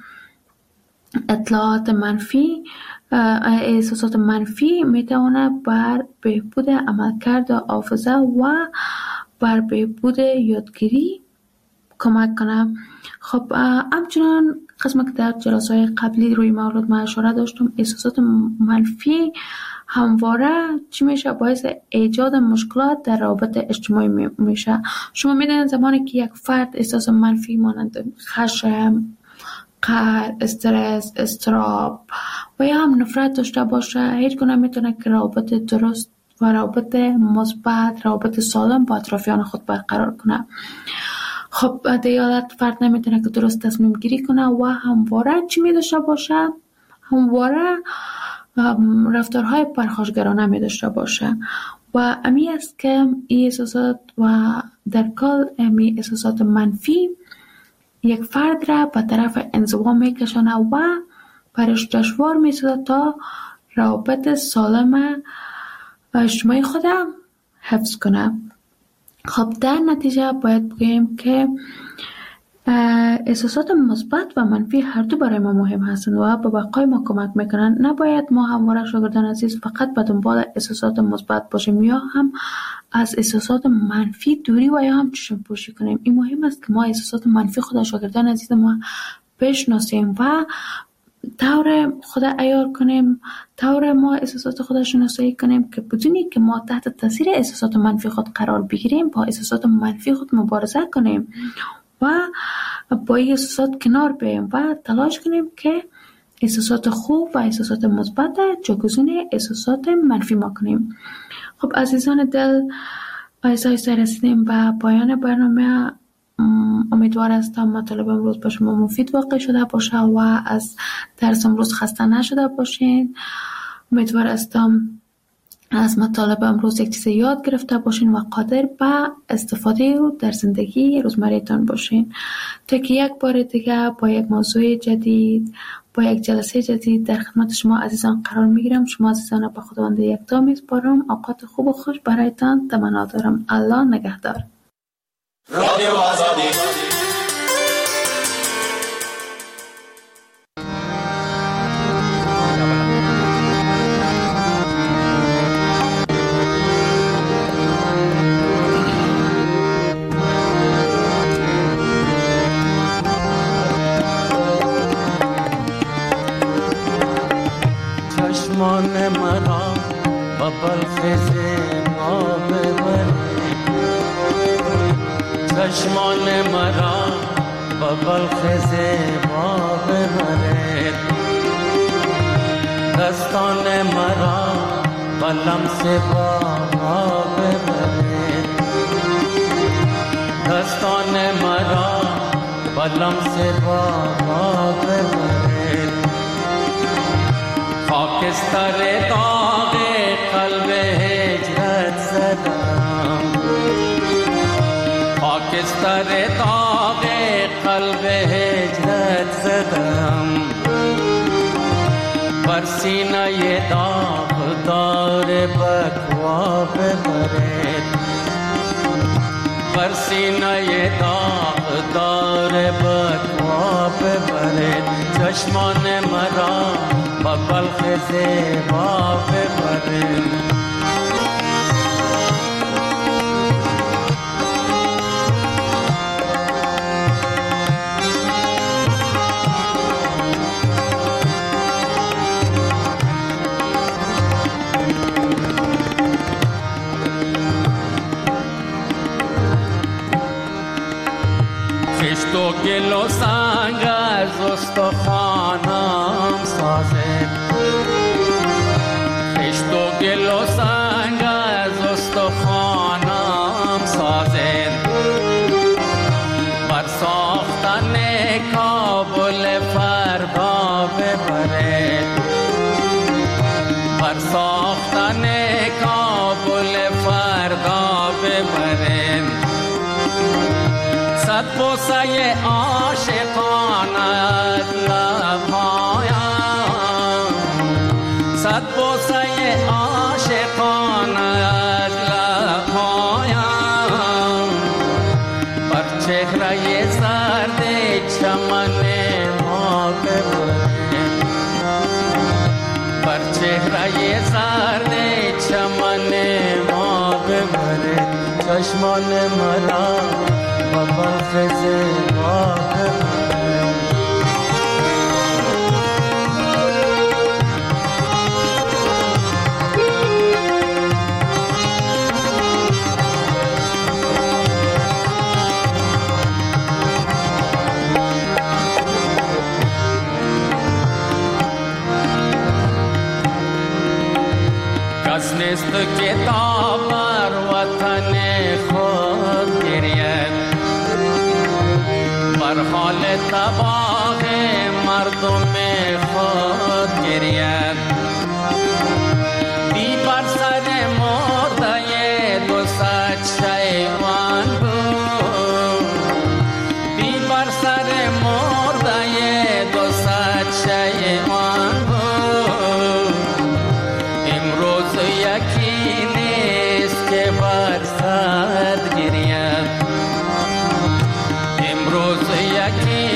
اطلاعات منفی، احساسات منفی میتونه بر بهبود عملکرد حافظه و بر بهبود یادگیری کمک کنه. خب همچنان قسمت که در جلسه‌های قبلی روی موضوع ما اشاره داشتم، احساسات منفی همواره چی میشه؟ باعث ایجاد مشکلات در روابط اجتماعی میشه. شما میدونید زمانی که یک فرد احساس منفی مانند خشم، قهر، استرس، اضطراب و یا هم نفرت داشته باشه هیچ گونه میتونه که روابط درست و روابط مثبت، روابط سالم با اطرافیان خود برقرار کنه. خب در حالت فرد نمیتونه که درست تصمیم گیری کنه و همواره چی میداشته باشه؟ همواره رفتارهای پرخاشگرانه می داشته باشه و امی است که این احساسات و در کل امی احساسات منفی یک فرد را به طرف انزوا می کشانه و برش دشوار می سازد تا روابط سالم اجتماعی خودم حفظ کنه. خب در نتیجه باید بگیم که احساسات مثبت و منفی هر دو برای ما مهم هستند و به بقای ما کمک میکنند. نباید ما همواره شاگردان عزیز فقط به دنبال احساسات مثبت باشیم یا هم از احساسات منفی دوری و یا هم چشم پوشی کنیم. این مهم است که ما احساسات منفی خود شاگردان عزیز ما بشناسیم و طور خود عیار کنیم، طور ما احساسات خود شناسایی کنیم که بدونی که ما تحت تاثیر احساسات منفی خود قرار بگیریم، با احساسات منفی خود مبارزه کنیم و با این احساسات کنار بیاییم و تلاش کنیم که احساسات خوب و احساسات مثبت جایگزین احساسات منفی ما کنیم. خب عزیزان دل، آیسته آیسته رسیدیم به پایان برنامه. امیدوار هستم مطالب امروز به شما مفید واقع شده باشه و از درس امروز خسته نشده باشین. امیدوار هستم از مطالب امروز یک چیز یاد گرفته باشین و قادر به استفاده او در زندگی روزمره‌تان باشین. تا که یک بار دیگه با یک موضوع جدید، با یک جلسه جدید در خدمت شما عزیزان قرار میگیرم. شما عزیزان به خداوند یکتا میسپارم. اوقات خوب و خوش برایتان تمنا دارم. الله نگهدار. رادیو آزادی چشمان مرا با بلخیز ما ببر، چشمان مرا با بلخیز ما ببرد، دستان مرا با لمس با ما ببرد، دستان مرا با لمس با ما ببرد. خاکستر داغ قلب هجرت زدم، خاکستر داغ قلب هجرت زدم، بر سینه داغدار بکوا ببرد، بر سینه داغدار بکوا ببرد. چشمان مرا با بلخ زیبا ببرد. خشت و گل و سنگ از استخوانم سازد، خشت و گل و سنگ از استخوانم سازد، بر ساختن کابل فردا ببرد، بر ساختن کابل فردا ببرد. صد بوسه عاشقان از لبهایم، صد بوسه عاشقان از لبهایم، بر چهره زرد چمن ما ببرد، بر چهره زرد چمن ما ببرد. چشمان مرا بابا خزه ما ببرد. کس نیست که تا بر وطن خود گرید، بر حال تباه مردم خود گرید. دی بر سر مرده دو صد شیوان بود، دی بر سر مرده دو صد شیوان بود. امروز یکی نیست که بر سر گرید،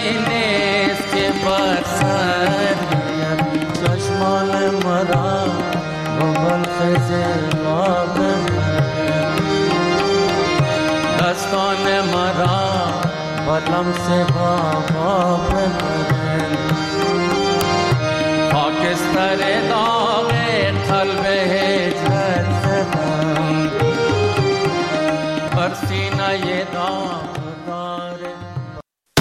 نیست که بر سر بیاد. چشمان مرا با بلخز ما ببرد، دستان مرا با لمس بابا ببرد. خاکستر داغ قلب هجرت زدم، بر سینه داغ